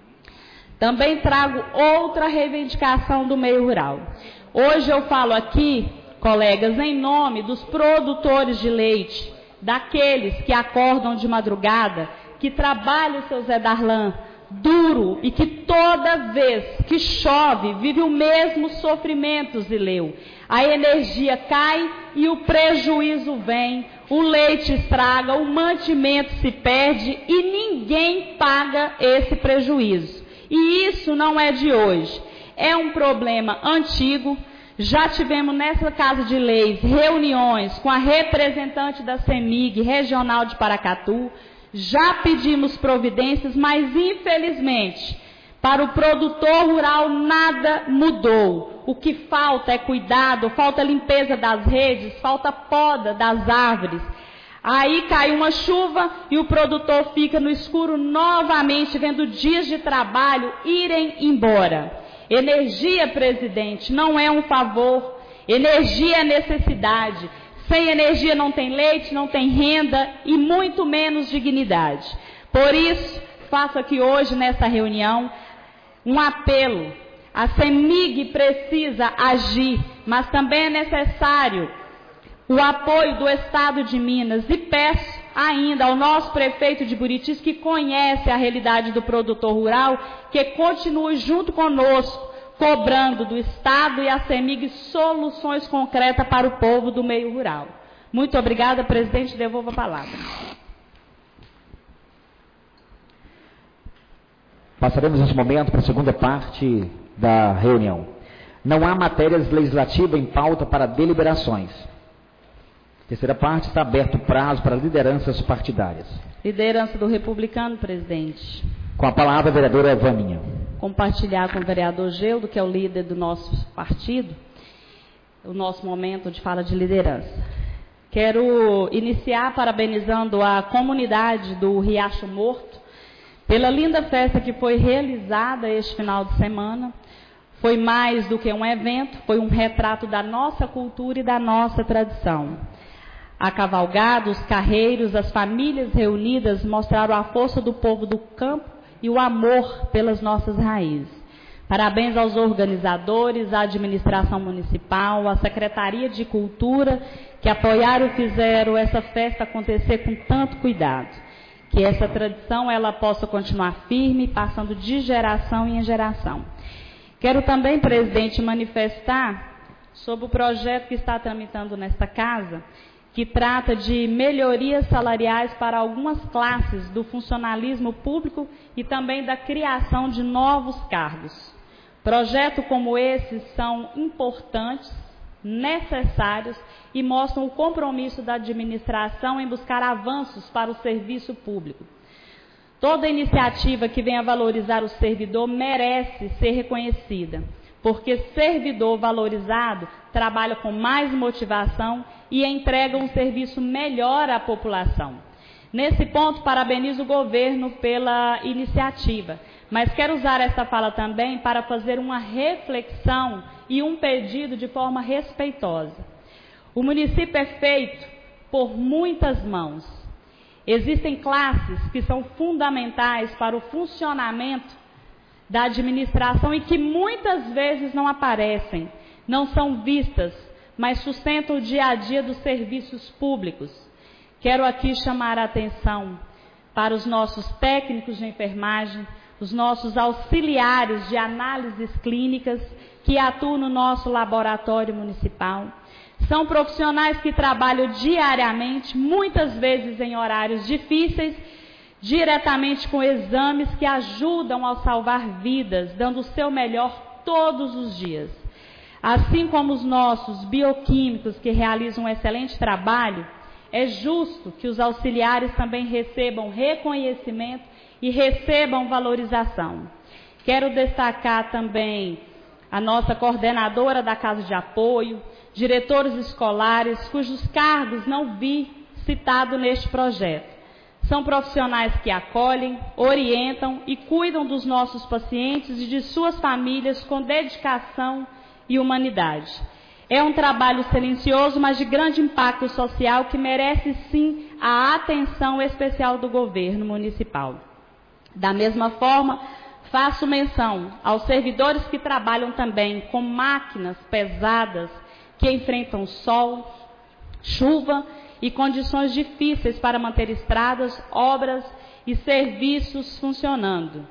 Também trago outra reivindicação do meio rural. Hoje eu falo aqui, colegas, em nome dos produtores de leite, daqueles que acordam de madrugada, que trabalham o seu Zé Darlan duro e que toda vez que chove vive o mesmo sofrimento, Zileu. A energia cai e o prejuízo vem, o leite estraga, o mantimento se perde e ninguém paga esse prejuízo. E isso não é de hoje, é um problema antigo. Já tivemos nessa Casa de Leis reuniões com a representante da CEMIG regional de Paracatu, já pedimos providências, mas infelizmente para o produtor rural nada mudou. O que falta é cuidado, falta limpeza das redes, falta poda das árvores. Aí cai uma chuva e o produtor fica no escuro novamente, vendo dias de trabalho irem embora. Energia, presidente, não é um favor. Energia é necessidade. Sem energia não tem leite, não tem renda e muito menos dignidade. Por isso, faço aqui hoje, nessa reunião, um apelo. A CEMIG precisa agir, mas também é necessário o apoio do Estado de Minas. E peço ainda ao nosso prefeito de Buritis, que conhece a realidade do produtor rural, que continue junto conosco, cobrando do Estado e a CEMIG soluções concretas para o povo do meio rural. Muito obrigada, presidente. Devolvo a palavra. Passaremos neste momento para a segunda parte da reunião. Não há matérias legislativas em pauta para deliberações. Terceira parte, está aberto o prazo para lideranças partidárias. Liderança do Republicano, presidente. Com a palavra, a vereadora Vaninha. Compartilhar com o vereador Geudo, que é o líder do nosso partido, o nosso momento de fala de liderança. Quero iniciar parabenizando a comunidade do Riacho Morto pela linda festa que foi realizada este final de semana. Foi mais do que um evento, foi um retrato da nossa cultura e da nossa tradição. A cavalgada, os carreiros, as famílias reunidas mostraram a força do povo do campo e o amor pelas nossas raízes. Parabéns aos organizadores, à administração municipal, à Secretaria de Cultura, que apoiaram e fizeram essa festa acontecer com tanto cuidado. Que essa tradição ela possa continuar firme, passando de geração em geração. Quero também, presidente, manifestar sobre o projeto que está tramitando nesta casa, que trata de melhorias salariais para algumas classes do funcionalismo público e também da criação de novos cargos. Projetos como esses são importantes, necessários e mostram o compromisso da administração em buscar avanços para o serviço público. Toda iniciativa que venha valorizar o servidor merece ser reconhecida, porque servidor valorizado trabalha com mais motivação e entrega um serviço melhor à população. Nesse ponto, parabenizo o governo pela iniciativa, mas quero usar essa fala também para fazer uma reflexão e um pedido de forma respeitosa. O município é feito por muitas mãos. Existem classes que são fundamentais para o funcionamento da administração e que muitas vezes não aparecem, não são vistas, mas sustentam o dia a dia dos serviços públicos. Quero aqui chamar a atenção para os nossos técnicos de enfermagem, os nossos auxiliares de análises clínicas que atuam no nosso laboratório municipal. São profissionais que trabalham diariamente, muitas vezes em horários difíceis, diretamente com exames que ajudam a salvar vidas, dando o seu melhor todos os dias. Assim como os nossos bioquímicos que realizam um excelente trabalho, é justo que os auxiliares também recebam reconhecimento e recebam valorização. Quero destacar também a nossa coordenadora da Casa de Apoio, diretores escolares, cujos cargos não vi citado neste projeto. São profissionais que acolhem, orientam e cuidam dos nossos pacientes e de suas famílias com dedicação e humanidade. É um trabalho silencioso, mas de grande impacto social que merece sim a atenção especial do governo municipal. Da mesma forma, faço menção aos servidores que trabalham também com máquinas pesadas, que enfrentam sol, chuva e condições difíceis para manter estradas, obras e serviços funcionando.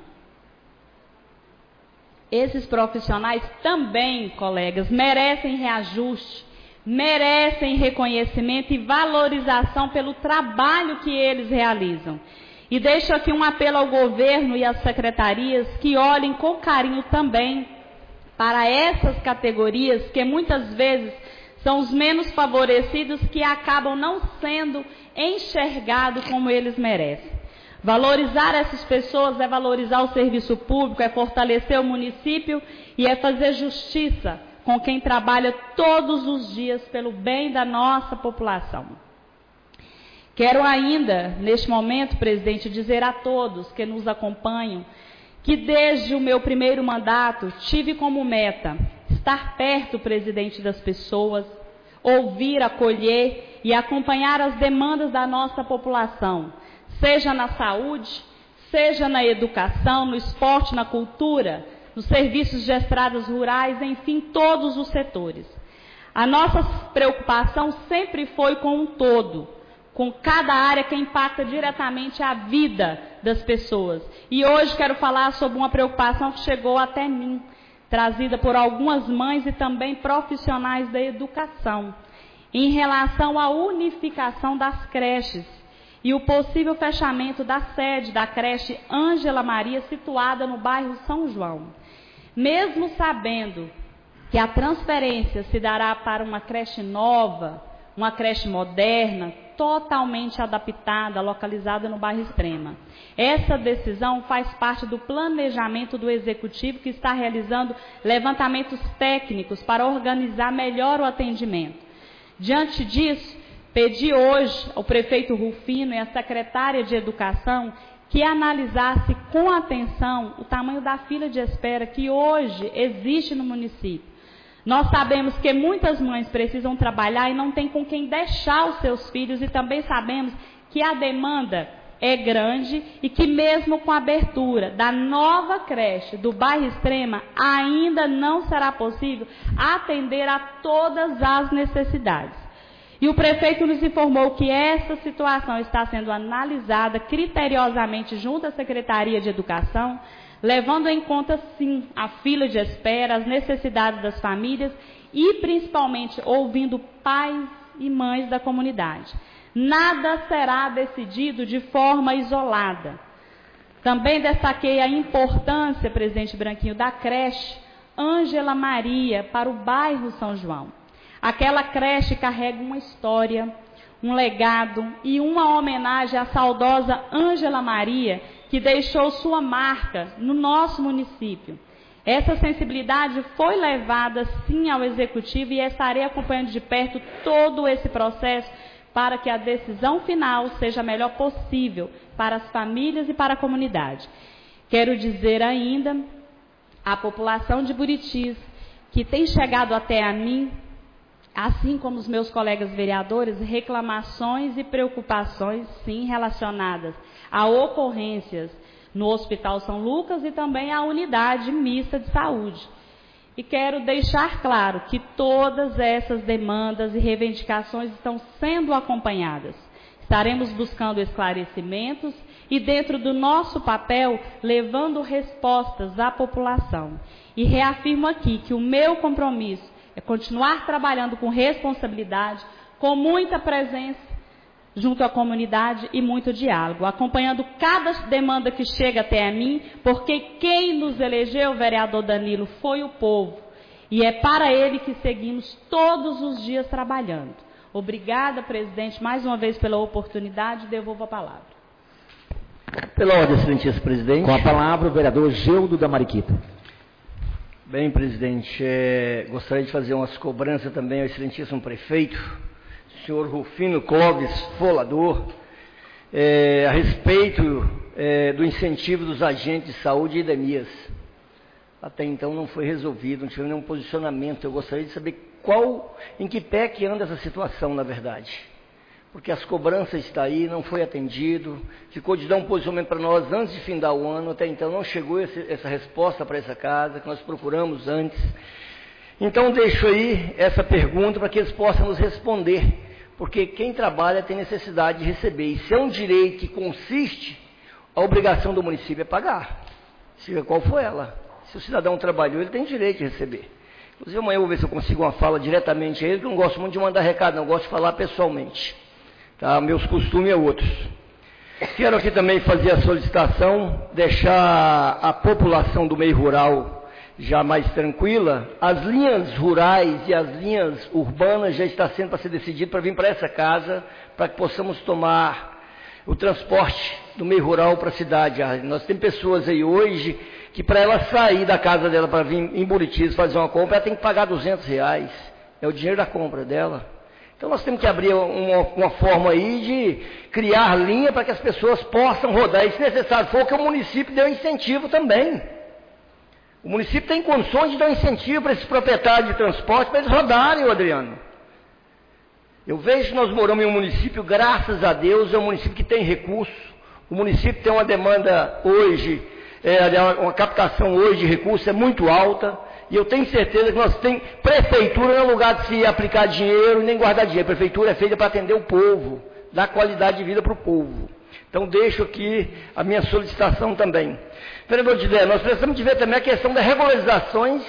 Esses profissionais também, colegas, merecem reajuste, merecem reconhecimento e valorização pelo trabalho que eles realizam. E deixo aqui um apelo ao governo e às secretarias que olhem com carinho também para essas categorias que muitas vezes são os menos favorecidos, que acabam não sendo enxergados como eles merecem. Valorizar essas pessoas é valorizar o serviço público, é fortalecer o município e é fazer justiça com quem trabalha todos os dias pelo bem da nossa população. Quero ainda, neste momento, presidente, dizer a todos que nos acompanham que desde o meu primeiro mandato tive como meta estar perto, presidente, das pessoas, ouvir, acolher e acompanhar as demandas da nossa população, seja na saúde, seja na educação, no esporte, na cultura, nos serviços de estradas rurais, enfim, todos os setores. A nossa preocupação sempre foi com um todo, com cada área que impacta diretamente a vida das pessoas. E hoje quero falar sobre uma preocupação que chegou até mim, trazida por algumas mães e também profissionais da educação, em relação à unificação das creches e o possível fechamento da sede da creche Ângela Maria, situada no bairro São João. Mesmo sabendo que a transferência se dará para uma creche nova, uma creche moderna, totalmente adaptada, localizada no bairro Extrema. Essa decisão faz parte do planejamento do Executivo, que está realizando levantamentos técnicos para organizar melhor o atendimento. Diante disso, pedi hoje ao prefeito Rufino e à secretária de Educação que analisasse com atenção o tamanho da fila de espera que hoje existe no município. Nós sabemos que muitas mães precisam trabalhar e não têm com quem deixar os seus filhos, e também sabemos que a demanda é grande e que mesmo com a abertura da nova creche do bairro Extrema, ainda não será possível atender a todas as necessidades. E o prefeito nos informou que essa situação está sendo analisada criteriosamente junto à Secretaria de Educação, levando em conta, sim, a fila de espera, as necessidades das famílias e, principalmente, ouvindo pais e mães da comunidade. Nada será decidido de forma isolada. Também destaquei a importância, presidente Branquinho, da creche Ângela Maria para o bairro São João. Aquela creche carrega uma história, um legado e uma homenagem à saudosa Ângela Maria, que deixou sua marca no nosso município. Essa sensibilidade foi levada, sim, ao Executivo e estarei acompanhando de perto todo esse processo para que a decisão final seja a melhor possível para as famílias e para a comunidade. Quero dizer ainda à população de Buritis que tem chegado até a mim, assim como os meus colegas vereadores, reclamações e preocupações, sim, relacionadas a ocorrências no Hospital São Lucas e também à unidade mista de saúde. E quero deixar claro que todas essas demandas e reivindicações estão sendo acompanhadas. Estaremos buscando esclarecimentos e, dentro do nosso papel, levando respostas à população. E reafirmo aqui que o meu compromisso é continuar trabalhando com responsabilidade, com muita presença junto à comunidade e muito diálogo, acompanhando cada demanda que chega até a mim, porque quem nos elegeu, vereador Danilo, foi o povo. E é para ele que seguimos todos os dias trabalhando. Obrigada, presidente, mais uma vez pela oportunidade. Devolvo a palavra. Pela ordem, excelentíssimo presidente. Com a palavra, o vereador Geudo da Mariquita. Bem, presidente, gostaria de fazer umas cobranças também ao excelentíssimo prefeito, senhor Rufino Clóvis Folador, a respeito do incentivo dos agentes de saúde e endemias. Até então não foi resolvido, não tive nenhum posicionamento. Eu gostaria de saber em que pé que anda essa situação, na verdade. Porque as cobranças estão aí, não foi atendido, ficou de dar um posicionamento para nós antes de findar o ano, até então não chegou essa resposta para essa casa, que nós procuramos antes. Então deixo aí essa pergunta para que eles possam nos responder, porque quem trabalha tem necessidade de receber, e se é um direito que consiste, a obrigação do município é pagar, seja qual for ela. Se o cidadão trabalhou, ele tem direito de receber. Inclusive amanhã eu vou ver se eu consigo uma fala diretamente a ele, que eu não gosto muito de mandar recado, não, eu gosto de falar pessoalmente. Tá? Meus costumes é outros. Quero aqui também fazer a solicitação, deixar a população do meio rural já mais tranquila. As linhas rurais e as linhas urbanas já está sendo para ser decidido para vir para essa casa, para que possamos tomar o transporte do meio rural para a cidade. Nós temos pessoas aí hoje que para ela sair da casa dela para vir em Buritis fazer uma compra, ela tem que pagar R$200. É o dinheiro da compra dela. Então nós temos que abrir uma forma aí de criar linha para que as pessoas possam rodar. E se necessário for, que o município dê um incentivo também. O município tem condições de dar um incentivo para esses proprietários de transporte, para eles rodarem, Adriano. Eu vejo que nós moramos em um município, graças a Deus, é um município que tem recursos. O município tem uma demanda hoje, uma captação hoje de recursos é muito alta. E eu tenho certeza que nós temos prefeitura, não é lugar de se aplicar dinheiro nem guardar dinheiro. A prefeitura é feita para atender o povo, dar qualidade de vida para o povo. Então deixo aqui a minha solicitação também. Vereador Didé, nós precisamos de ver também a questão das regularizações,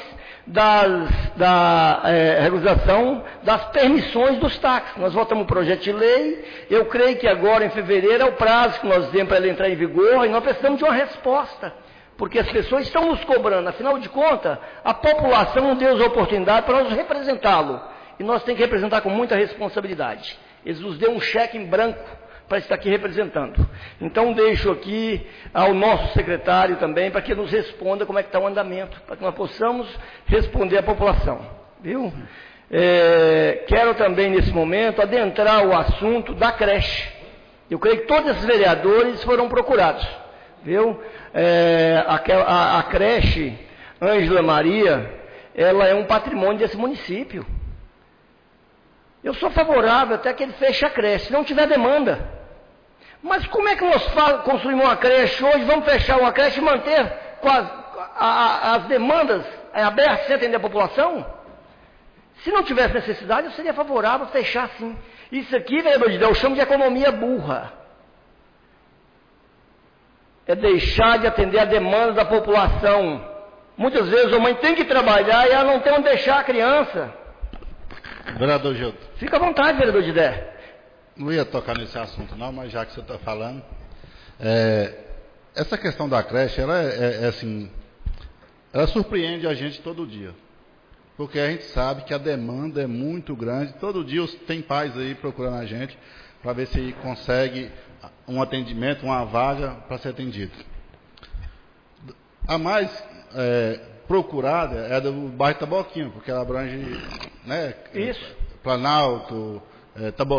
regularização das permissões dos táxis. Nós votamos um projeto de lei, eu creio que agora em fevereiro é o prazo que nós temos para ele entrar em vigor, e nós precisamos de uma resposta. Porque as pessoas estão nos cobrando, afinal de contas, a população não deu a oportunidade para nós representá-lo. E nós temos que representar com muita responsabilidade. Eles nos deu um cheque em branco para estar aqui representando. Então deixo aqui ao nosso secretário também, para que nos responda como é que está o andamento, para que nós possamos responder à população. Viu? Quero também, nesse momento, adentrar o assunto da creche. Eu creio que todos esses vereadores foram procurados. Viu? A creche Ângela Maria, ela é um patrimônio desse município. Eu sou favorável até que ele feche a creche, se não tiver demanda. Mas como é que nós construímos uma creche hoje, vamos fechar uma creche e manter as demandas abertas sem atender a população? Se não tivesse necessidade, eu seria favorável a fechar sim. Isso aqui, vereador Didé, eu chamo de economia burra. É deixar de atender a demanda da população. Muitas vezes a mãe tem que trabalhar e ela não tem onde deixar a criança. Vereador Gildo. Fica à vontade, vereador Didé. Não ia tocar nesse assunto não, mas já que você está falando, essa questão da creche, ela assim, ela surpreende a gente todo dia. Porque a gente sabe que a demanda é muito grande. Todo dia tem pais aí procurando a gente para ver se consegue um atendimento, uma vaga para ser atendido. A mais procurada é a do bairro Taboquinha, porque ela abrange, né, isso. Planalto,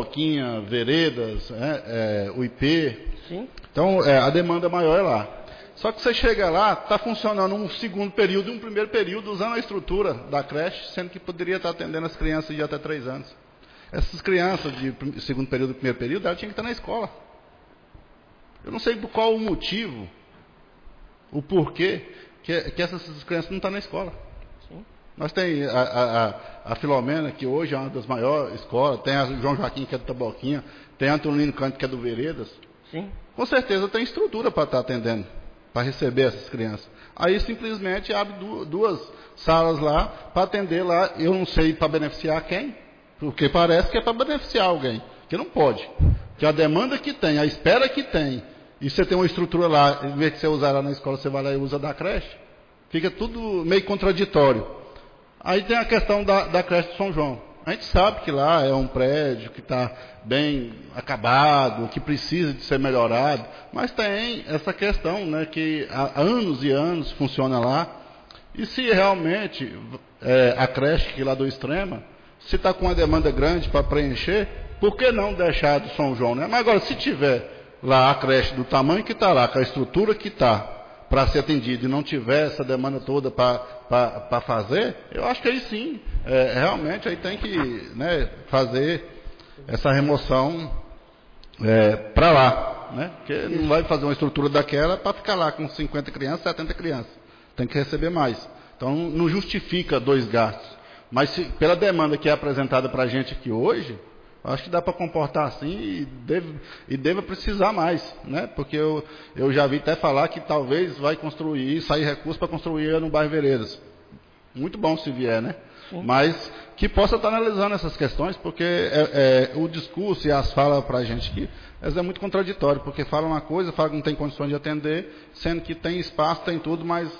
Taboquinha, Veredas, o IP. Sim. Então a demanda maior é lá. Só que você chega lá, está funcionando um segundo período e um primeiro período usando a estrutura da creche, sendo que poderia estar atendendo as crianças de até 3 anos. Essas crianças de segundo período e primeiro período, elas tinham que estar na escola. Eu não sei por qual o motivo, o porquê, que essas crianças não estão na escola. Sim. Nós temos a Filomena, que hoje é uma das maiores escolas, tem a João Joaquim, que é do Taboquinha, tem a Antolino Canto, que é do Veredas. Sim. Com certeza tem estrutura para estar atendendo, para receber essas crianças. Aí simplesmente abre 2 salas lá, para atender lá, eu não sei para beneficiar quem, porque parece que é para beneficiar alguém, que não pode. Que a demanda que tem, a espera que tem, e você tem uma estrutura lá, em vez de você usar lá na escola, você vai lá e usa da creche, fica tudo meio contraditório. Aí tem a questão da creche de São João. A gente sabe que lá é um prédio que está bem acabado, que precisa de ser melhorado, mas tem essa questão, né, que há anos e anos funciona lá, e se realmente a creche que lá do Extrema, se está com uma demanda grande para preencher, por que não deixar do São João, né? Mas agora, se tiver lá a creche do tamanho que está lá, com a estrutura que está, para ser atendido, e não tiver essa demanda toda para fazer, eu acho que aí sim, realmente aí tem que, né, fazer essa remoção para lá, né? Porque não vai fazer uma estrutura daquela para ficar lá com 50 crianças, 70 crianças. Tem que receber mais. Então não justifica 2 gastos. Mas pela demanda que é apresentada para a gente aqui hoje, acho que dá para comportar assim e deva precisar mais, né? Porque eu já vi até falar que talvez vai construir, sair recurso para construir no bairro Veredas. Muito bom se vier, né? Sim. Mas que possa estar analisando essas questões, porque o discurso e as falas para a gente aqui é muito contraditório, porque fala uma coisa, fala que não tem condições de atender, sendo que tem espaço, tem tudo, mas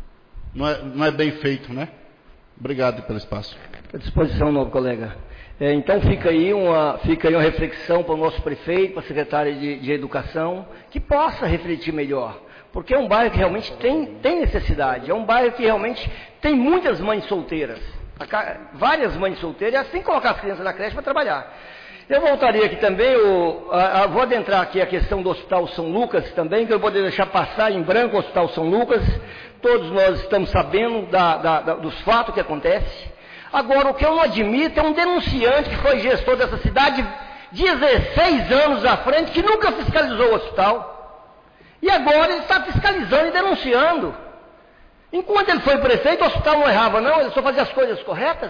não é bem feito, né? Obrigado pelo espaço. À disposição, novo colega. Então fica aí uma reflexão para o nosso prefeito, para a secretária de Educação, que possa refletir melhor. Porque é um bairro que realmente tem necessidade, é um bairro que realmente tem muitas mães solteiras, várias mães solteiras, e assim colocar as crianças na creche para trabalhar. Eu voltaria aqui também, vou adentrar aqui a questão do Hospital São Lucas também, que eu vou deixar passar em branco o Hospital São Lucas. Todos nós estamos sabendo dos fatos que acontecem. Agora, o que eu não admito é um denunciante que foi gestor dessa cidade 16 anos à frente, que nunca fiscalizou o hospital. E agora ele está fiscalizando e denunciando. Enquanto ele foi prefeito, o hospital não errava, não, ele só fazia as coisas corretas.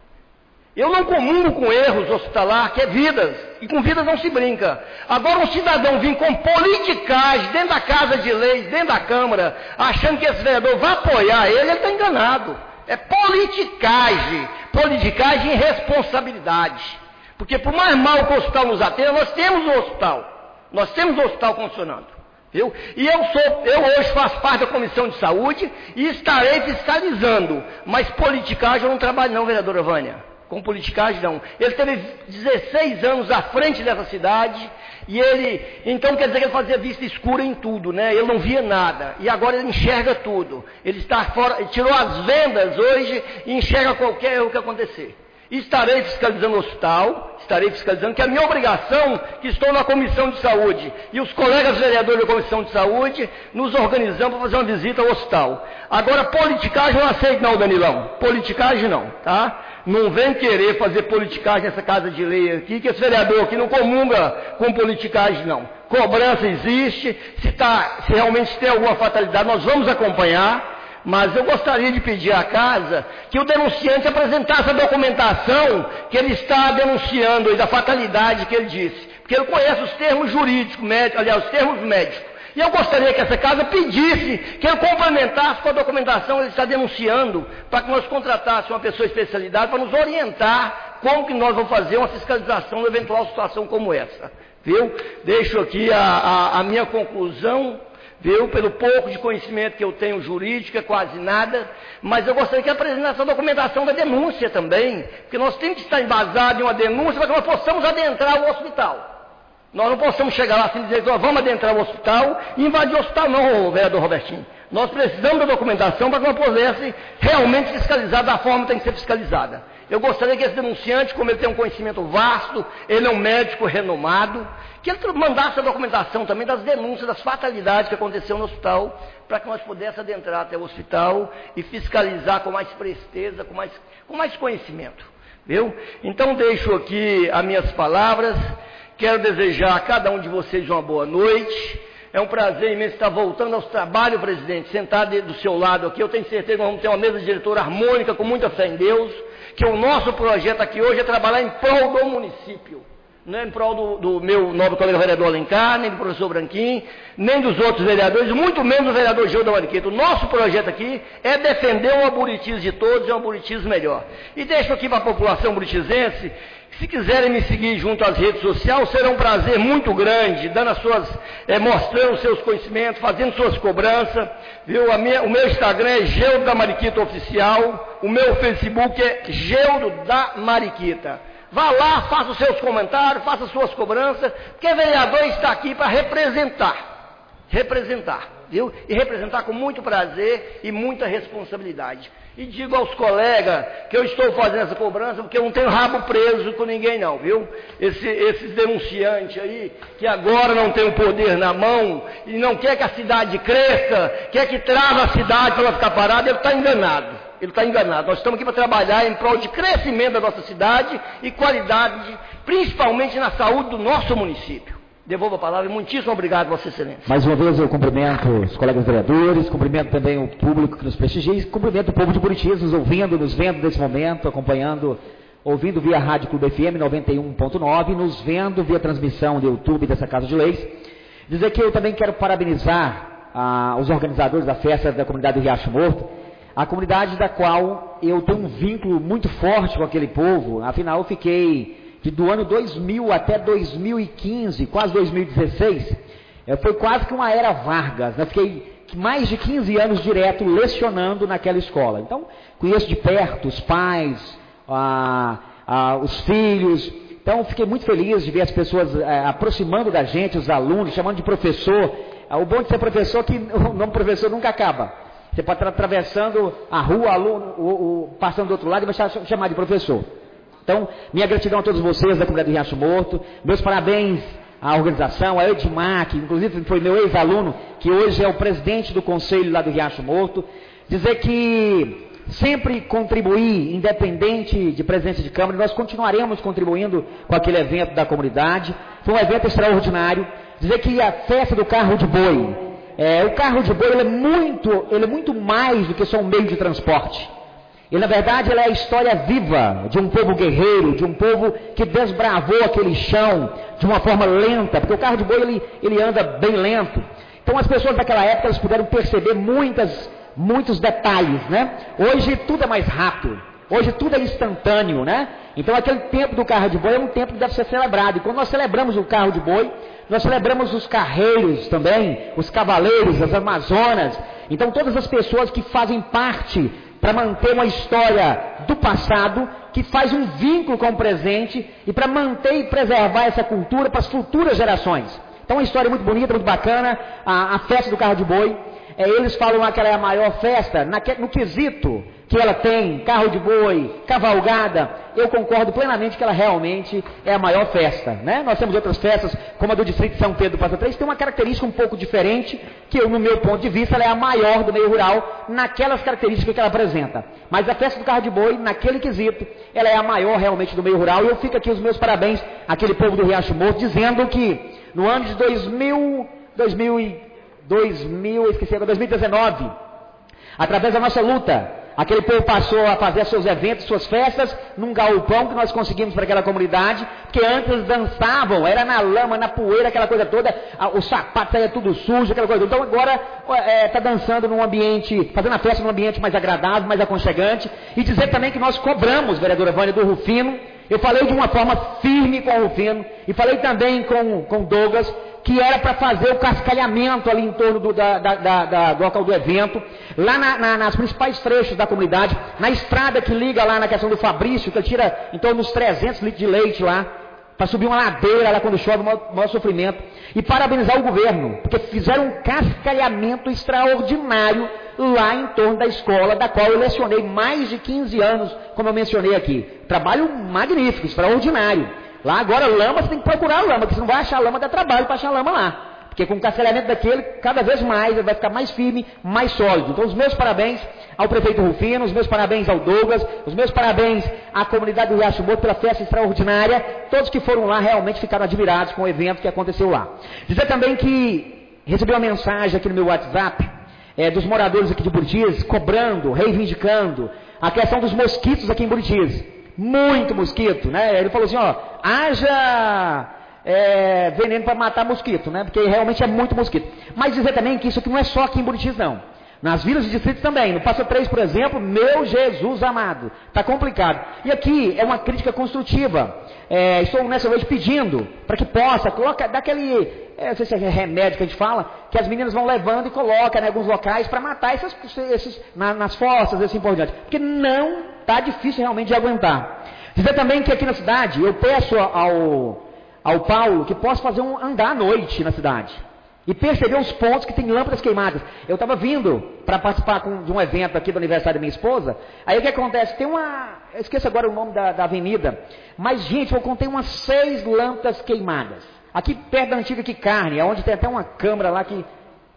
Eu não comungo com erros hospitalar, que é vidas, e com vidas não se brinca. Agora um cidadão vir com politicagem dentro da Casa de Leis, dentro da Câmara, achando que esse vereador vai apoiar ele está enganado. É politicagem e irresponsabilidade. Porque por mais mal que o hospital nos atenda, nós temos um hospital funcionando. Viu? E eu hoje faço parte da Comissão de Saúde e estarei fiscalizando, mas politicagem eu não trabalho não, vereadora Vânia. Com politicagem não. Ele teve 16 anos à frente dessa cidade, e então quer dizer que ele fazia vista escura em tudo, né? Ele não via nada, e agora ele enxerga tudo. Ele está fora, tirou as vendas hoje e enxerga qualquer erro que acontecer. Estarei fiscalizando o hospital, que é a minha obrigação, que estou na Comissão de Saúde, e os colegas vereadores da Comissão de Saúde, nos organizamos para fazer uma visita ao hospital. Agora, politicagem eu não aceito não, Danilão, politicagem não, tá? Não vem querer fazer politicagem nessa Casa de Lei aqui, que esse vereador aqui não comunga com politicagem não. Cobrança existe, se realmente tem alguma fatalidade, nós vamos acompanhar. Mas eu gostaria de pedir à casa que o denunciante apresentasse a documentação que ele está denunciando, e da fatalidade que ele disse. Porque ele conhece os termos jurídicos, os termos médicos. E eu gostaria que essa casa pedisse que ele complementasse com a documentação que ele está denunciando, para que nós contratássemos uma pessoa especializada para nos orientar como que nós vamos fazer uma fiscalização de eventual situação como essa. Viu? Deixo aqui a minha conclusão. Viu? Pelo pouco de conhecimento que eu tenho jurídico, é quase nada, mas eu gostaria que apresentasse a documentação da denúncia também, porque nós temos que estar embasados em uma denúncia para que nós possamos adentrar o hospital. Nós não possamos chegar lá assim e dizer, vamos adentrar o hospital e invadir o hospital, não, vereador Robertinho. Nós precisamos da documentação para que nós pudesse realmente fiscalizar da forma que tem que ser fiscalizada. Eu gostaria que esse denunciante, como ele tem um conhecimento vasto, ele é um médico renomado, que ele mandasse a documentação também das denúncias, das fatalidades que aconteceram no hospital, para que nós pudéssemos adentrar até o hospital e fiscalizar com mais presteza, com mais conhecimento. Viu? Então deixo aqui as minhas palavras, quero desejar a cada um de vocês uma boa noite. É um prazer imenso estar voltando aos trabalhos, presidente, sentado do seu lado aqui. Eu tenho certeza que nós vamos ter uma mesa diretora harmônica, com muita fé em Deus, que o nosso projeto aqui hoje é trabalhar em prol do município. Não é em prol do meu nobre colega vereador Alencar, nem do professor Branquim, nem dos outros vereadores, muito menos do vereador Gil da Mariquita. O nosso projeto aqui é defender um aburitismo de todos e um aburitismo melhor. E deixo aqui para a população buritizense, se quiserem me seguir junto às redes sociais, será um prazer muito grande, dando mostrando os seus conhecimentos, fazendo suas cobranças. Viu? O meu Instagram é Geudo da Mariquita Oficial, o meu Facebook é Geudo da Mariquita. Vá lá, faça os seus comentários, faça as suas cobranças, porque o vereador está aqui para representar, viu? E representar com muito prazer e muita responsabilidade. E digo aos colegas que eu estou fazendo essa cobrança porque eu não tenho rabo preso com ninguém não, viu? Esses denunciantes aí, que agora não tem o poder na mão e não quer que a cidade cresça, quer que trava a cidade para ela ficar parada, ele está enganado. Ele está enganado. Nós estamos aqui para trabalhar em prol de crescimento da nossa cidade e qualidade, principalmente na saúde do nosso município. Devolvo a palavra e muitíssimo obrigado, Vossa Excelência. Mais uma vez eu cumprimento os colegas vereadores, cumprimento também o público que nos prestigia e cumprimento o povo de Buritis, nos ouvindo, nos vendo nesse momento, acompanhando, ouvindo via Rádio Clube FM 91.9, nos vendo via transmissão do YouTube dessa Casa de Leis. Dizer que eu também quero parabenizar os organizadores da festa da comunidade do Riacho Morto, a comunidade da qual eu tenho um vínculo muito forte com aquele povo. Afinal, eu fiquei do ano 2000 até 2015, quase 2016, foi quase que uma era Vargas, né? Fiquei mais de 15 anos direto lecionando naquela escola. Então, conheço de perto os pais, os filhos. Então, fiquei muito feliz de ver as pessoas aproximando da gente, os alunos, chamando de professor. O bom de ser professor é que o nome professor nunca acaba. Você pode estar atravessando a rua, aluno, passando do outro lado e vai chamar de professor. Então, minha gratidão a todos vocês da comunidade do Riacho Morto, meus parabéns à organização, a Edmar, que inclusive foi meu ex-aluno, que hoje é o presidente do conselho lá do Riacho Morto. Dizer que sempre contribuir, independente de presidência de Câmara, nós continuaremos contribuindo com aquele evento da comunidade. Foi um evento extraordinário. Dizer que a festa do carro de boi, o carro de boi ele é muito mais do que só um meio de transporte. Ele, na verdade, ele é a história viva de um povo guerreiro, de um povo que desbravou aquele chão de uma forma lenta, porque o carro de boi ele anda bem lento. Então as pessoas daquela época elas puderam perceber muitos detalhes, né? Hoje tudo é mais rápido, hoje tudo é instantâneo, né? Então aquele tempo do carro de boi é um tempo que deve ser celebrado. E quando nós celebramos o carro de boi, nós celebramos os carreiros também, os cavaleiros, as amazonas. Então todas as pessoas que fazem parte para manter uma história do passado, que faz um vínculo com o presente e para manter e preservar essa cultura para as futuras gerações. Então uma história muito bonita, muito bacana, a festa do carro de boi. Eles falam que ela é a maior festa, no quesito que ela tem, carro de boi, cavalgada, eu concordo plenamente que ela realmente é a maior festa, né? Nós temos outras festas, como a do Distrito de São Pedro do Passa Três, tem uma característica um pouco diferente, que no meu ponto de vista, ela é a maior do meio rural, naquelas características que ela apresenta. Mas a festa do carro de boi, naquele quesito, ela é a maior realmente do meio rural, e eu fico aqui os meus parabéns àquele povo do Riacho Morto, dizendo que no ano de 2019, através da nossa luta, aquele povo passou a fazer seus eventos, suas festas, num galpão que nós conseguimos para aquela comunidade, porque antes eles dançavam, era na lama, na poeira, aquela coisa toda, o sapato saía tudo sujo, aquela coisa toda. Então agora está dançando num ambiente, fazendo a festa num ambiente mais agradável, mais aconchegante, e dizer também que nós cobramos, vereadora Vânia, do Rufino. Eu falei de uma forma firme com o Rufino, e falei também com o Douglas, que era para fazer o cascalhamento ali em torno do local do evento, lá nas principais trechos da comunidade, na estrada que liga lá na questão do Fabrício, que ele tira em torno dos 300 litros de leite lá, para subir uma ladeira lá quando chove, maior sofrimento. E parabenizar o governo, porque fizeram um cascalhamento extraordinário lá em torno da escola, da qual eu lecionei mais de 15 anos, como eu mencionei aqui. Trabalho magnífico, extraordinário. Lá agora lama, você tem que procurar lama, porque você não vai achar lama, dá trabalho para achar lama lá. Porque com o cascalhamento daquele, cada vez mais, ele vai ficar mais firme, mais sólido. Então os meus parabéns ao prefeito Rufino, os meus parabéns ao Douglas, os meus parabéns à comunidade do Riacho Morto pela festa extraordinária. Todos que foram lá realmente ficaram admirados com o evento que aconteceu lá. Dizer também que recebi uma mensagem aqui no meu WhatsApp, dos moradores aqui de Buritis, cobrando, reivindicando a questão dos mosquitos aqui em Buritis. Muito mosquito, né? Ele falou assim, ó, haja veneno para matar mosquito, né? Porque realmente é muito mosquito. Mas dizer também que isso aqui não é só aqui em Buritis, não. Nas vilas e distritos também. No Passo 3, por exemplo, meu Jesus amado, está complicado. E aqui é uma crítica construtiva. Estou nessa noite pedindo para que possa, dá aquele, não sei se é remédio que a gente fala, que as meninas vão levando e colocam em alguns locais para matar esses nas fossas, assim por diante. Porque não está difícil realmente de aguentar. Dizer também que aqui na cidade, eu peço ao Paulo que possa fazer um andar à noite na cidade. E perceber os pontos que tem lâmpadas queimadas. Eu estava vindo para participar de um evento aqui do aniversário da minha esposa. Aí o que acontece? Tem eu esqueço agora o nome da avenida. Mas, gente, eu contei umas 6 lâmpadas queimadas. Aqui perto da antiga Carne, onde tem até uma câmara lá que...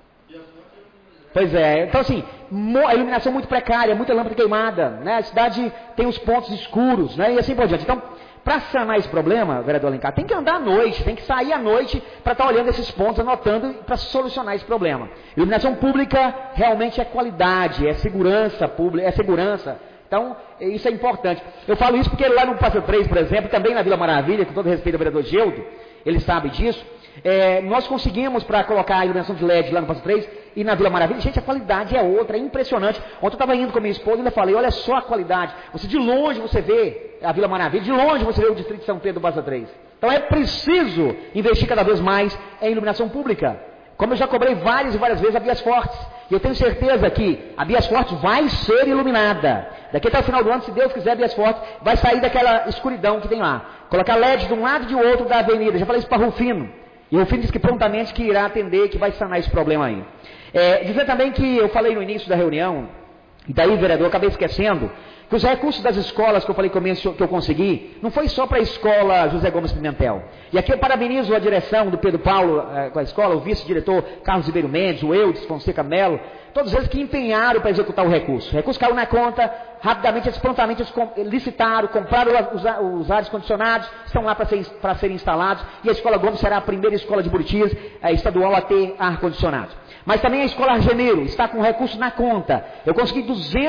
Pois é. Então, assim, a iluminação muito precária, muita lâmpada queimada. Né? A cidade tem os pontos escuros, né? E assim por diante. Então, para sanar esse problema, vereador Alencar, tem que andar à noite, tem que sair à noite para estar olhando esses pontos, anotando, para solucionar esse problema. Iluminação pública realmente é qualidade, é segurança pública, é segurança. Então, isso é importante. Eu falo isso porque lá no Passo 3, por exemplo, também na Vila Maravilha, com todo respeito ao vereador Geudo, ele sabe disso, nós conseguimos para colocar a iluminação de LED lá no Passo 3 e na Vila Maravilha. Gente, a qualidade é outra, é impressionante. Ontem eu estava indo com a minha esposa e ainda falei, olha só a qualidade. De longe você vê a Vila Maravilha, de longe você vê o Distrito de São Pedro do Passo 3. Então é preciso investir cada vez mais em iluminação pública. Como eu já cobrei várias e várias vezes a Bias Fortes. E eu tenho certeza que a Bias Fortes vai ser iluminada. Daqui até o final do ano, se Deus quiser, a Bias Fortes vai sair daquela escuridão que tem lá. Colocar LED de um lado e de outro da avenida. Já falei isso para Rufino. E o Rufino disse que prontamente que irá atender, que vai sanar esse problema aí. Dizer também que eu falei no início da reunião, e daí, vereador, eu acabei esquecendo, que os recursos das escolas que eu falei que eu consegui, não foi só para a escola José Gomes Pimentel. E aqui eu parabenizo a direção do Pedro Paulo com a escola, o vice-diretor Carlos Ribeiro Mendes, o Eudes Fonseca Melo, todos eles que empenharam para executar o recurso. O recurso caiu na conta, rapidamente, prontamente eles licitaram, compraram os ares condicionados, estão lá para serem instalados, e a escola Gomes será a primeira escola de Buritis estadual a ter ar-condicionado. Mas também a escola Argeneiro está com recurso na conta. Eu consegui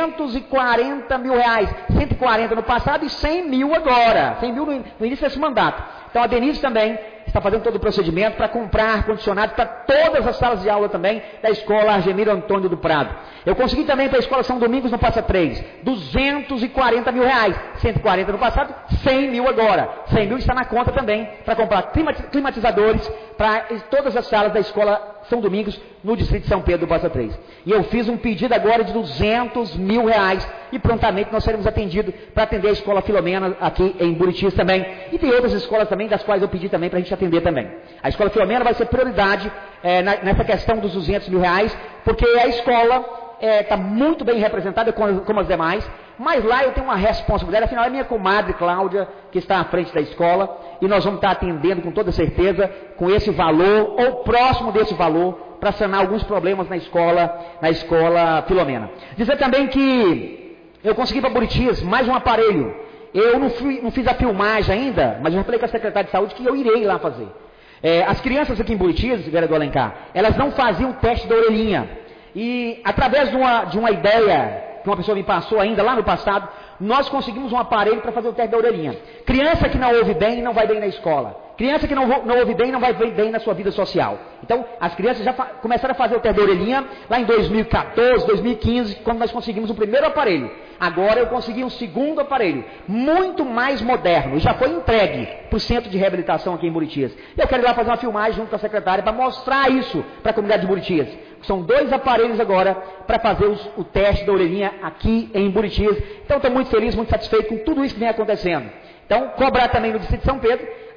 240 mil reais, 140 no passado e 100 mil agora, 100 mil no início desse mandato. Então a Denise também está fazendo todo o procedimento para comprar ar-condicionado para todas as salas de aula também da escola Argemiro Antônio do Prado. Eu consegui também para a escola São Domingos no Passa 3, 240 mil reais, 140 no passado, 100 mil agora. 100 mil está na conta também para comprar climatizadores para todas as salas da escola São Domingos no distrito de São Pedro do Passa 3. E eu fiz um pedido agora de 200 mil reais e prontamente nós seremos atendidos para atender a escola Filomena aqui em Buritis também. E tem outras escolas também, das quais eu pedi também para a gente atender também. A escola Filomena vai ser prioridade nessa questão dos 200 mil reais, porque a escola está muito bem representada como as demais, mas lá eu tenho uma responsabilidade, afinal é minha comadre Cláudia que está à frente da escola, e nós vamos estar atendendo com toda certeza, com esse valor, ou próximo desse valor, para sanar alguns problemas na escola Filomena. Dizer também que eu consegui para Buritis mais um aparelho. Eu não fiz a filmagem ainda, mas eu já falei com a secretária de saúde que eu irei lá fazer. As crianças aqui em Buritis, vereador Alencar, elas não faziam o teste da orelhinha. E através de uma ideia que uma pessoa me passou ainda lá no passado, nós conseguimos um aparelho para fazer o teste da orelhinha. Criança que não ouve bem não vai bem na escola. Criança que não ouve bem não vai bem na sua vida social. Então, as crianças já começaram a fazer o teste da orelhinha lá em 2014, 2015, quando nós conseguimos o primeiro aparelho. Agora eu consegui um segundo aparelho, muito mais moderno, e já foi entregue para o centro de reabilitação aqui em Buritis. E eu quero ir lá fazer uma filmagem junto com a secretária para mostrar isso para a comunidade de Buritis. São 2 aparelhos agora para fazer o teste da orelhinha aqui em Buritis. Então estou muito feliz, muito satisfeito com tudo isso que vem acontecendo. Então, cobrar também no distrito de São Pedro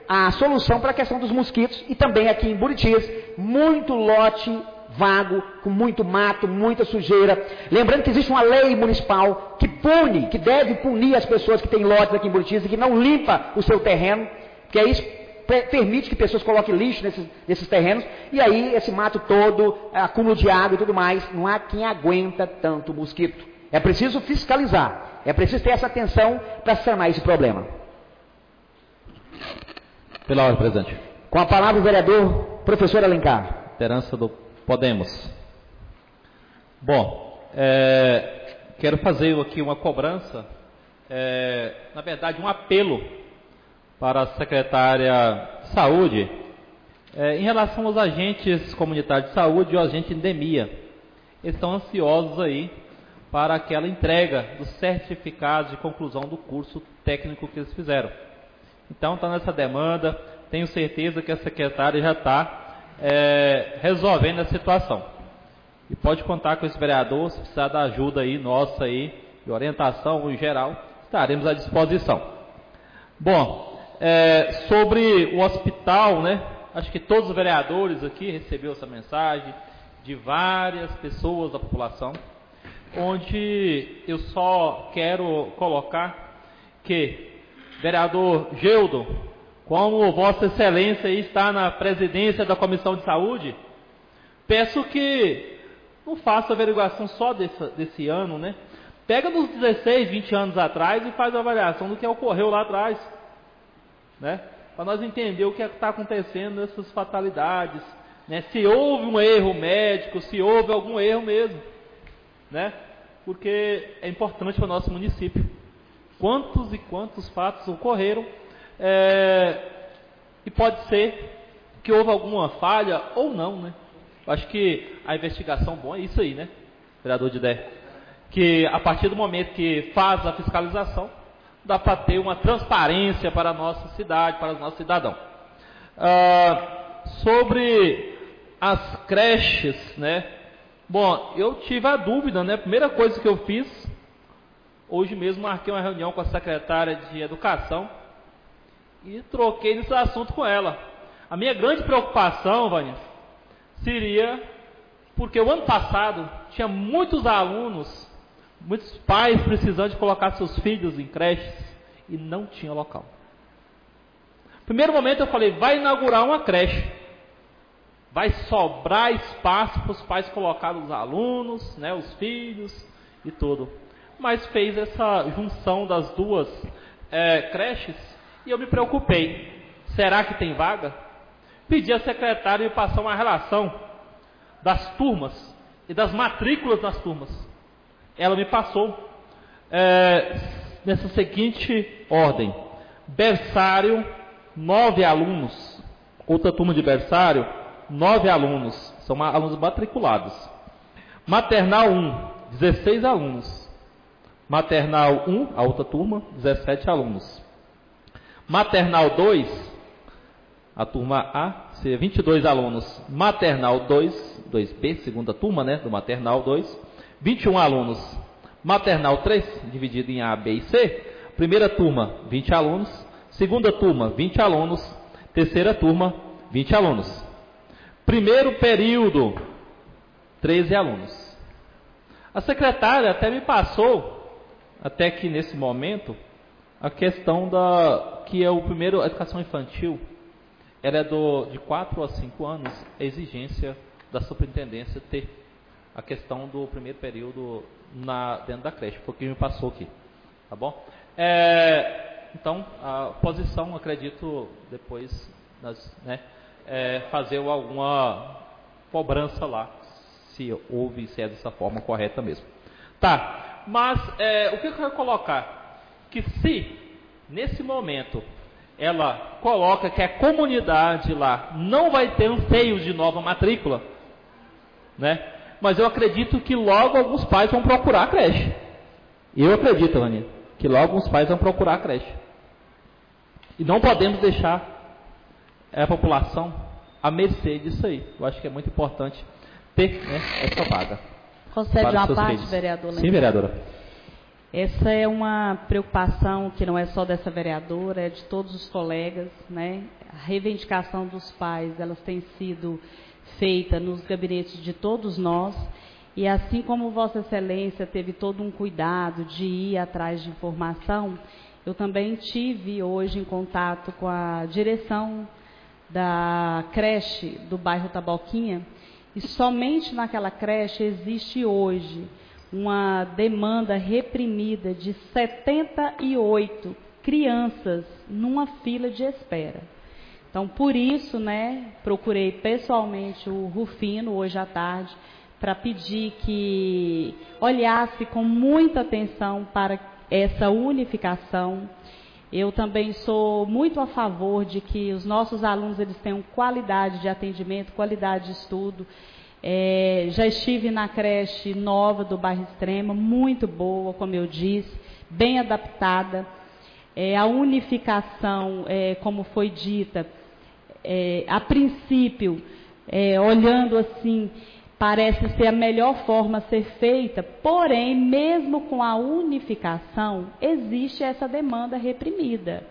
a solução para a questão dos mosquitos, e também aqui em Buritis, muito lote vago, com muito mato, muita sujeira. Lembrando que existe uma lei municipal que pune, que deve punir as pessoas que têm lotes aqui em Buritis e que não limpa o seu terreno, que é isso permite que pessoas coloquem lixo nesses terrenos, e aí esse mato todo, acúmulo de água e tudo mais, não há quem aguenta tanto mosquito. É preciso fiscalizar, é preciso ter essa atenção para sanar esse problema. Pela ordem, presidente. Com a palavra o vereador, professor Alencar. Liderança do Podemos. Bom, quero fazer aqui uma cobrança, na verdade um apelo para a secretária de Saúde, em relação aos agentes comunitários de saúde e ao agente de endemia. Eles estão ansiosos aí para aquela entrega dos certificados de conclusão do curso técnico que eles fizeram. Então está nessa demanda, tenho certeza que a secretária já está resolvendo a situação. E pode contar com esse vereador, se precisar da ajuda aí, nossa aí, de orientação em geral, estaremos à disposição. Bom, sobre o hospital, né? Acho que todos os vereadores aqui receberam essa mensagem de várias pessoas da população, onde eu só quero colocar que, vereador Geudo, como Vossa Excelência está na presidência da Comissão de Saúde, peço que não faça averiguação só desse ano, né? Pega nos 16, 20 anos atrás e faz a avaliação do que ocorreu lá atrás, né? Para nós entender o que está acontecendo nessas fatalidades, né? Se houve um erro médico, se houve algum erro mesmo, né? Porque é importante para o nosso município. Quantos e quantos fatos ocorreram, e pode ser que houve alguma falha ou não, né? Acho que a investigação boa é isso aí, né, vereador Didé? Que a partir do momento que faz a fiscalização, dá para ter uma transparência para a nossa cidade, para os nossos cidadãos. Sobre as creches, né? Bom, eu tive a dúvida, né? A primeira coisa que eu fiz, hoje mesmo marquei uma reunião com a secretária de Educação e troquei nesse assunto com ela. A minha grande preocupação, Vânia, seria porque o ano passado tinha muitos alunos, muitos pais precisando de colocar seus filhos em creches e não tinha local. Primeiro momento eu falei, vai inaugurar uma creche, vai sobrar espaço para os pais colocarem os alunos, né, os filhos e tudo. Mas fez essa junção das duas creches e eu me preocupei. Será que tem vaga? Pedi à secretária para passar uma relação das turmas e das matrículas das turmas. Ela me passou nessa seguinte ordem: berçário, 9 alunos. Outra turma de berçário, 9 alunos. São alunos matriculados. Maternal 1, 16 alunos. Maternal 1, a outra turma, 17 alunos. Maternal 2, a turma A, 22 alunos. Maternal 2, 2B, segunda turma, né, do Maternal 2, 21 alunos. Maternal 3, dividido em A, B e C. Primeira turma, 20 alunos. Segunda turma, 20 alunos. Terceira turma, 20 alunos. Primeiro período, 13 alunos. A secretária até me passou, até que nesse momento, a questão que é o primeiro, a educação infantil, ela é de 4 a 5 anos, a exigência da superintendência ter a questão do primeiro período dentro da creche, foi o que me passou aqui, tá bom? Então, a posição, acredito, depois, fazer alguma cobrança lá, se houve, se é dessa forma correta mesmo. Tá, mas o que eu quero colocar? Que se, nesse momento, ela coloca que a comunidade lá não vai ter anseios de nova matrícula, né? Mas eu acredito que logo alguns pais vão procurar a creche. Eu acredito, Vânia, que logo alguns pais vão procurar a creche. E não podemos deixar a população à mercê disso aí. Eu acho que é muito importante ter, né, essa vaga. Concede uma parte, vereador. Sim, vereadora. Essa é uma preocupação que não é só dessa vereadora, é de todos os colegas, né? A reivindicação dos pais, elas têm sido feitas nos gabinetes de todos nós, e assim como Vossa Excelência teve todo um cuidado de ir atrás de informação, eu também tive hoje em contato com a direção da creche do bairro Taboquinha, e somente naquela creche existe hoje uma demanda reprimida de 78 crianças numa fila de espera. Então, por isso, né, procurei pessoalmente o Rufino hoje à tarde para pedir que olhasse com muita atenção para essa unificação. Eu também sou muito a favor de que os nossos alunos eles tenham qualidade de atendimento, qualidade de estudo. Já estive na creche nova do bairro Extrema, muito boa, como eu disse, bem adaptada. A unificação, como foi dita, a princípio, olhando assim, parece ser a melhor forma a ser feita, porém, mesmo com a unificação, existe essa demanda reprimida.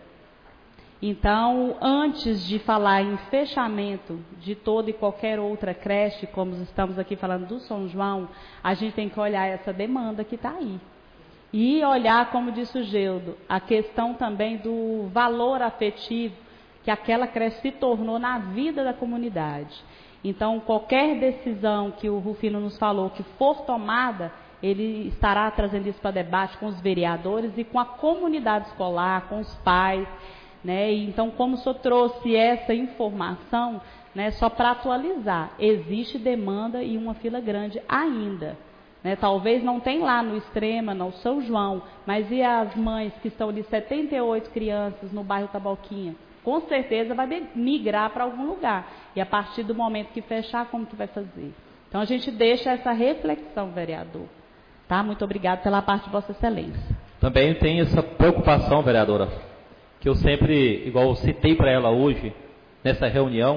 Então, antes de falar em fechamento de toda e qualquer outra creche, como estamos aqui falando do São João, a gente tem que olhar essa demanda que está aí. E olhar, como disse o Geudo, a questão também do valor afetivo que aquela creche se tornou na vida da comunidade. Então, qualquer decisão que o Rufino nos falou que for tomada, ele estará trazendo isso para debate com os vereadores e com a comunidade escolar, com os pais, né? Então, como o senhor trouxe essa informação, né, só para atualizar, existe demanda e uma fila grande ainda. Né? Talvez não tem lá no Extrema, no São João, mas e as mães que estão ali, 78 crianças no bairro Taboquinha? Com certeza vai migrar para algum lugar. E a partir do momento que fechar, como que vai fazer? Então, a gente deixa essa reflexão, vereador. Tá? Muito obrigado pela parte de Vossa Excelência. Também tem essa preocupação, vereadora, que eu sempre, igual eu citei para ela hoje, nessa reunião,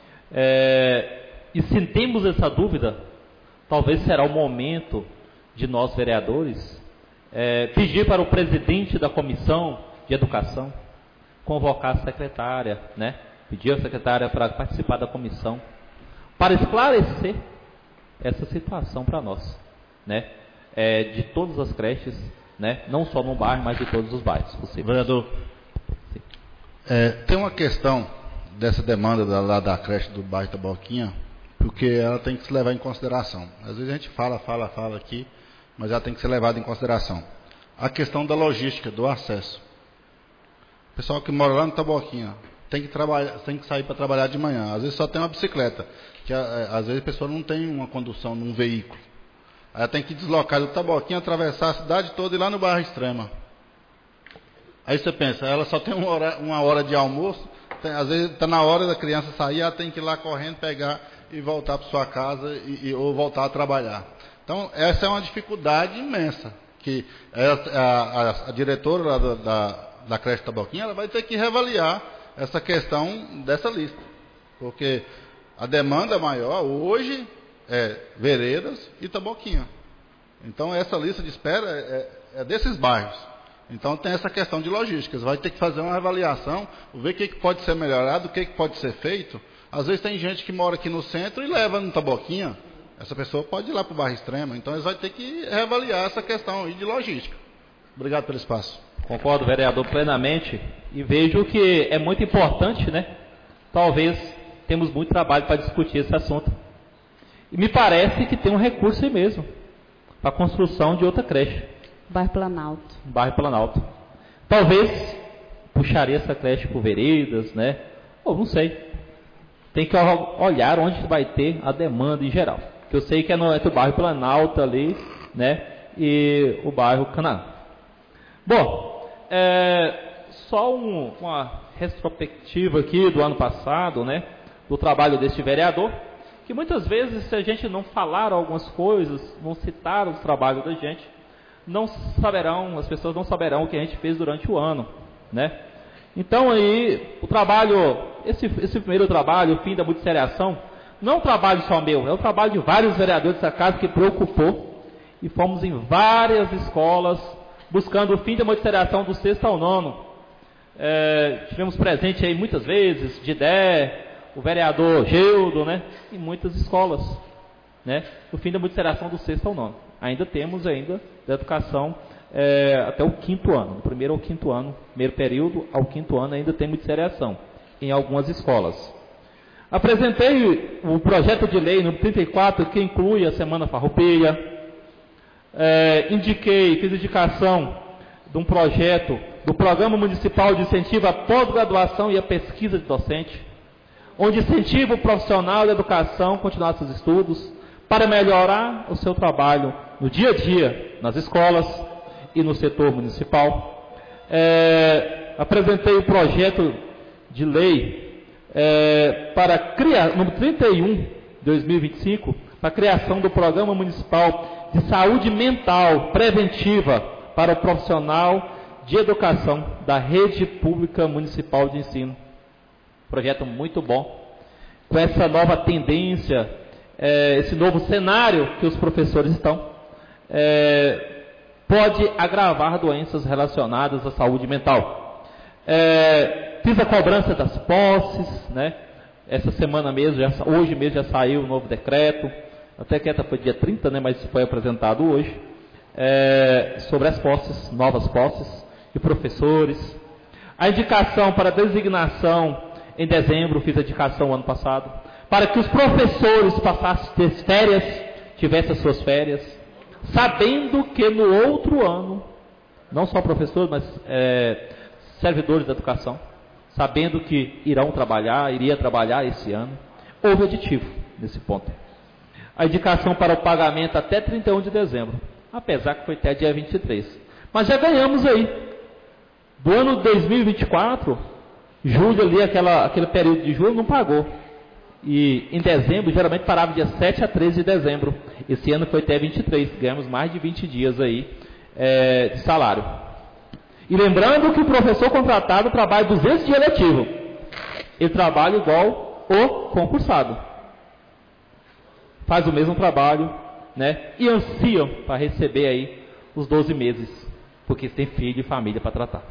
e se temos essa dúvida, talvez será o momento de nós, vereadores, pedir para o presidente da Comissão de Educação convocar a secretária, né? Pedir a secretária para participar da comissão, para esclarecer essa situação para nós, né? De todas as creches, né? Não só no bairro, mas de todos os bairros possíveis. Vereador, tem uma questão dessa demanda lá da creche do bairro Taboquinha, porque ela tem que se levar em consideração. Às vezes a gente fala aqui, mas ela tem que ser levada em consideração. A questão da logística, do acesso. O pessoal que mora lá no Taboquinha tem que sair para trabalhar de manhã. Às vezes só tem uma bicicleta, que às vezes a pessoa não tem uma condução num veículo. Aí ela tem que deslocar do Taboquinha, atravessar a cidade toda e ir lá no bairro Extrema. Aí você pensa, ela só tem uma hora de almoço, às vezes está na hora da criança sair, ela tem que ir lá correndo, pegar e voltar para sua casa ou voltar a trabalhar. Então, essa é uma dificuldade imensa, que a diretora lá da creche Taboquinha, ela vai ter que reavaliar essa questão dessa lista, porque a demanda maior hoje é Veredas e Taboquinha. Então, essa lista de espera é desses bairros. Então, tem essa questão de logística. Você vai ter que fazer uma avaliação, ver o que pode ser melhorado, o que pode ser feito. Às vezes tem gente que mora aqui no centro e leva no Taboquinha. Essa pessoa pode ir lá para o bairro Extremo. Então, eles vão ter que reavaliar essa questão aí de logística. Obrigado pelo espaço. Concordo, vereador, plenamente. E vejo que é muito importante, né? Talvez temos muito trabalho para discutir esse assunto. E me parece que tem um recurso aí mesmo, para a construção de outra creche. Bairro Planalto. Bairro Planalto. Talvez puxaria essa creche por Veredas, né? Ou não sei. Tem que olhar onde vai ter a demanda em geral. Que eu sei que é entre o bairro Planalto ali, né? E o bairro Canaã. Bom, só uma retrospectiva aqui do ano passado, né? Do trabalho deste vereador. Que muitas vezes, se a gente não falar algumas coisas, não citar o trabalho da gente, as pessoas não saberão o que a gente fez durante o ano, né? Então aí, o trabalho, esse primeiro trabalho, o fim da multisseriação, não é um trabalho só meu, é um trabalho de vários vereadores dessa casa que preocupou, e fomos em várias escolas, buscando o fim da monitorização do 6º ao 9º. Tivemos presente aí muitas vezes, Didé, o vereador Geudo, né? E muitas escolas, né? O fim da monitorização do 6º ao 9º. Ainda temos da educação até o 5º ano, do 1º ao 5º ano, primeiro período ao 5º ano ainda tem monitorização em algumas escolas. Apresentei o projeto de lei número 34, que inclui a Semana Farroupilha. Fiz indicação de um projeto do Programa Municipal de Incentivo à Pós-Graduação e à Pesquisa de Docente, onde incentiva o profissional da educação a continuar seus estudos para melhorar o seu trabalho no dia a dia, nas escolas e no setor municipal. Apresentei o projeto de lei para criar, número 31, de 2025, para a criação do Programa Municipal de Saúde Mental Preventiva para o profissional de educação da Rede Pública Municipal de Ensino. Projeto muito bom, com essa nova tendência, esse novo cenário que os professores estão, pode agravar doenças relacionadas à saúde mental. Fiz a cobrança das posses, né? Essa semana mesmo, hoje mesmo já saiu o novo decreto, até que foi dia 30, né? Mas foi apresentado hoje, sobre as posses, novas posses de professores. A indicação para designação em dezembro, fiz a indicação ano passado, para que os professores passassem as férias, tivessem as suas férias, sabendo que no outro ano, não só professores, mas servidores da educação, sabendo que iria trabalhar esse ano, houve aditivo nesse ponto. A indicação para o pagamento até 31 de dezembro, apesar que foi até dia 23. Mas já ganhamos aí. Do ano 2024, julho ali, aquele período de julho, não pagou. E em dezembro, geralmente parava dia 7 a 13 de dezembro. Esse ano foi até 23, ganhamos mais de 20 dias aí de salário. E lembrando que o professor contratado trabalha 200 dias letivo. Ele trabalha igual o concursado. Faz o mesmo trabalho, né? E ansiam para receber aí os 12 meses, porque tem filho e família para tratar.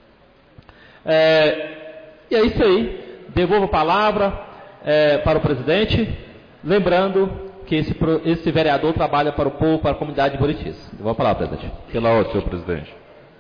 E é isso aí. Devolvo a palavra para o presidente, lembrando que esse vereador trabalha para o povo, para a comunidade de Buritis. Devolvo a palavra, presidente. Pela ordem, senhor presidente.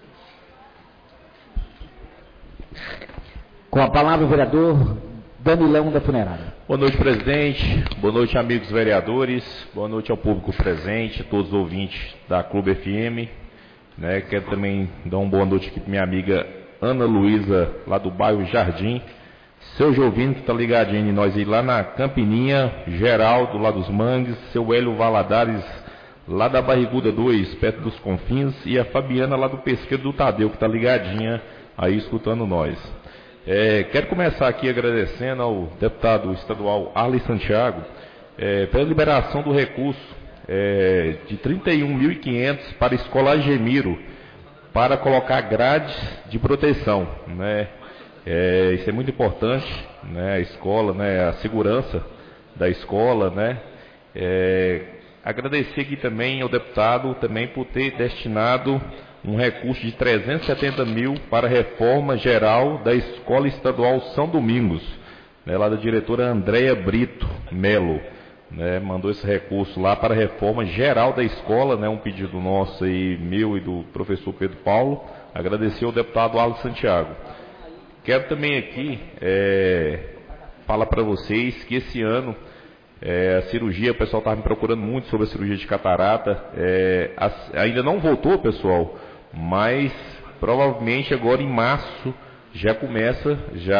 Com a palavra o vereador Danilão da Funerária. Boa noite, presidente. Boa noite, amigos vereadores. Boa noite ao público presente, todos os ouvintes da Clube FM. Quero também dar uma boa noite aqui para minha amiga Ana Luísa, lá do bairro Jardim. Seu Jovino, que está ligadinho em nós aí lá na Campininha, Geraldo, lá dos Mangues, seu Hélio Valadares, lá da Barriguda 2, perto dos Confins, e a Fabiana, lá do Pesqueiro do Tadeu, que está ligadinha aí escutando nós. Quero começar aqui agradecendo ao deputado estadual Arley Santiago pela liberação do recurso de 31.500 para a Escola Agemiro, para colocar grades de proteção, né? Isso é muito importante, né? A escola, né? A segurança da escola, né? Agradecer aqui também ao deputado também por ter destinado um recurso de 370 mil para a reforma geral da Escola Estadual São Domingos, né? Lá da diretora Andréia Brito Melo, né? Mandou esse recurso lá para a reforma geral da escola, né? Um pedido nosso aí, meu e do professor Pedro Paulo. Agradecer ao deputado Arley Santiago. Quero também aqui falar para vocês que esse ano a cirurgia, o pessoal estava me procurando muito sobre a cirurgia de catarata, ainda não voltou, pessoal, mas provavelmente agora em março já começa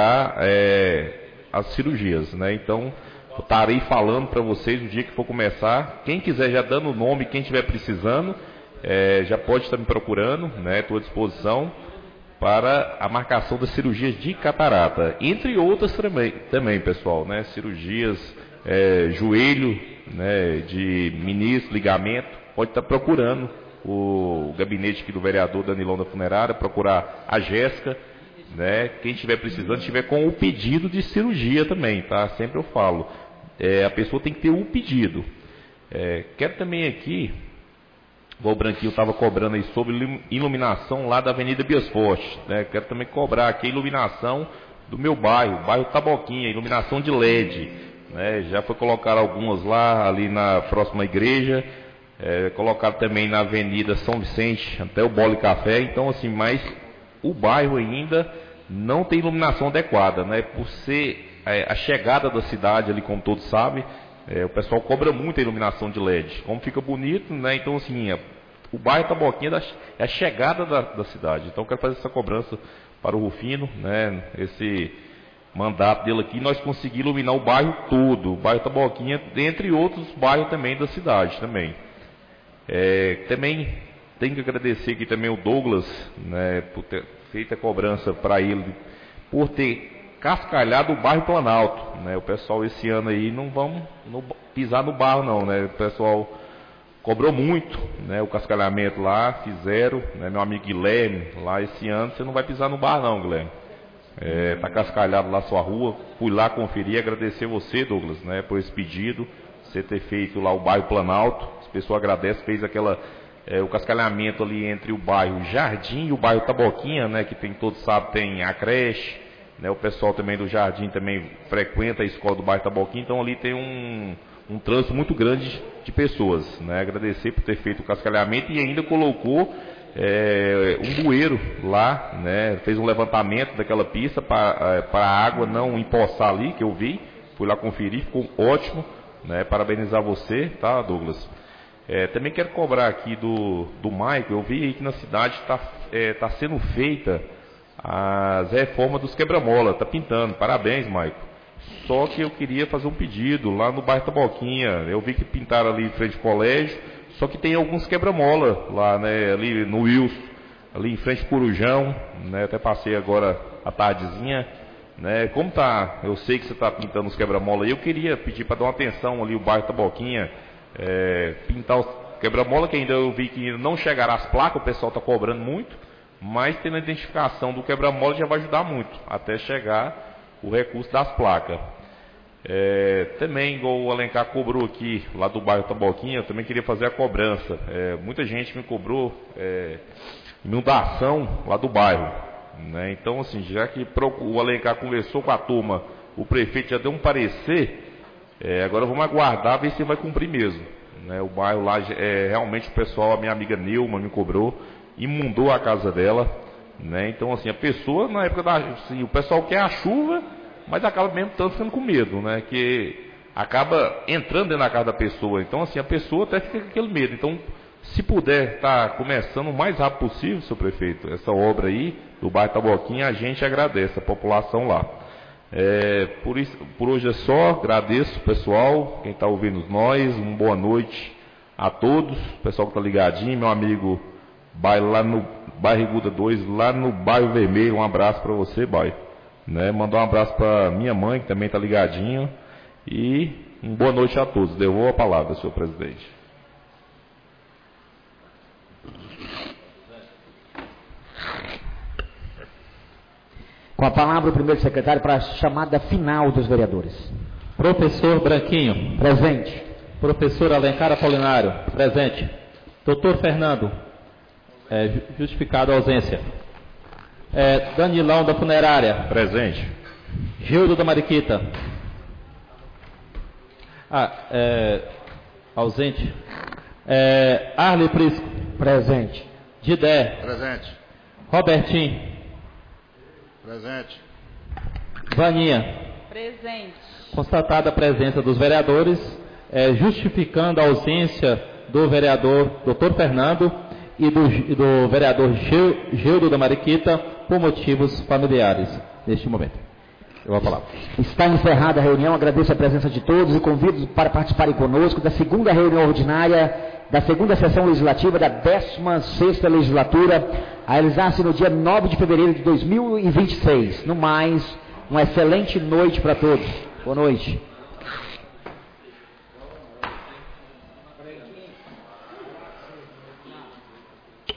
as cirurgias, né? Então eu estarei falando para vocês no dia que for começar. Quem quiser já dando o nome, quem estiver precisando, já pode estar me procurando, né? Estou à disposição para a marcação das cirurgias de catarata, entre outras também, pessoal, né? Cirurgias, joelho, né? De menisco, ligamento, pode estar procurando o gabinete aqui do vereador Danilão da Funerária, procurar a Jéssica, né? Quem estiver precisando, estiver com o pedido de cirurgia também, tá? Sempre eu falo, a pessoa tem que ter o pedido. Quero também aqui igual o Branquinho estava cobrando aí sobre iluminação lá da Avenida Bias Forte, né? Quero também cobrar aqui a iluminação do meu bairro Taboquinha, iluminação de LED, né? Já foi colocar algumas lá, ali na próxima igreja, colocaram também na Avenida São Vicente, até o Bola e Café, então assim, mas o bairro ainda não tem iluminação adequada, né? Por ser a chegada da cidade ali, como todos sabem, o pessoal cobra muito a iluminação de LED, como fica bonito, né? Então assim, o bairro Taboquinha é a chegada da cidade, então eu quero fazer essa cobrança para o Rufino, né? Esse mandato dele aqui, nós conseguimos iluminar o bairro todo, o bairro Taboquinha, entre outros bairros também da cidade também. Também tenho que agradecer aqui também o Douglas, né, por ter feito a cobrança para ele, por ter cascalhado o bairro Planalto, né? O pessoal esse ano aí não vamos pisar no barro não, né? O pessoal cobrou muito, né? O cascalhamento lá, fizeram, né? Meu amigo Guilherme, lá esse ano você não vai pisar no barro não, Guilherme. Tá cascalhado lá a sua rua, fui lá conferir, agradecer você, Douglas, né? Por esse pedido, você ter feito lá o bairro Planalto, as pessoas agradecem, fez o cascalhamento ali entre o bairro Jardim e o bairro Taboquinha, né? Que tem, todos sabem, tem a creche, né? O pessoal também do Jardim também frequenta a escola do bairro Taboquinha, então ali tem um trânsito muito grande de pessoas, né? Agradecer por ter feito o cascalhamento e ainda colocou um bueiro lá, né? Fez um levantamento daquela pista para a água não empoçar ali, que eu vi, fui lá conferir, ficou ótimo, né? Parabenizar você, tá, Douglas? Também quero cobrar aqui do Maico, eu vi aí que na cidade tá sendo feita as reformas dos quebra-mola, tá pintando, parabéns, Maico. Só que eu queria fazer um pedido lá no bairro Taboquinha, eu vi que pintaram ali em frente ao colégio, só que tem alguns quebra-mola lá, né, ali no Wilson, ali em frente ao Corujão, né, até passei agora a tardezinha, né, como tá, eu sei que você está pintando os quebra-mola aí, eu queria pedir para dar uma atenção ali o bairro Taboquinha, pintar os quebra-mola, que ainda eu vi que não chegará as placas, o pessoal está cobrando muito, mas tendo a identificação do quebra-mola já vai ajudar muito, até chegar o recurso das placas. Também, igual o Alencar cobrou aqui, lá do bairro Taboquinha, eu também queria fazer a cobrança. Muita gente me cobrou inundação lá do bairro, né? Então, assim, já que o Alencar conversou com a turma, o prefeito já deu um parecer, agora vamos aguardar, ver se vai cumprir mesmo, né? O bairro lá, realmente o pessoal, a minha amiga Nilma me cobrou, inundou a casa dela, né? Então, assim, a pessoa, na época assim, o pessoal quer a chuva, mas acaba mesmo tanto ficando com medo, né? Que acaba entrando dentro da casa da pessoa. Então, assim, a pessoa até fica com aquele medo. Então, se puder estar começando o mais rápido possível, seu prefeito, essa obra aí do bairro Taboquinha, a gente agradece, a população lá. Por hoje é só, agradeço pessoal, quem está ouvindo nós, uma boa noite a todos, pessoal que está ligadinho, meu amigo lá no Barriguda 2, lá no Bairro Vermelho, um abraço para você, Bairro, né? Mandar um abraço para minha mãe, que também está ligadinho, e uma boa noite a todos. Devolvo a palavra, senhor presidente. Com a palavra o primeiro secretário para a chamada final dos vereadores. Professor Branquinho. Presente. Professor Alencar Apolinário. Presente. Doutor Fernando. Justificado a ausência. Danilão da Funerária. Presente. Gildo da Mariquita. Ausente. Arley Prisco. Presente. Didé. Presente. Robertinho. Presente. Vaninha. Presente. Constatada a presença dos vereadores, justificando a ausência do vereador Dr. Fernando e do vereador Gildo da Mariquita por motivos familiares, neste momento. Eu vou falar. Está encerrada a reunião, agradeço a presença de todos e convido para participarem conosco da segunda reunião ordinária da segunda sessão legislativa da 16ª legislatura, a realizar-se no dia 9 de fevereiro de 2026. No mais, uma excelente noite para todos. Boa noite.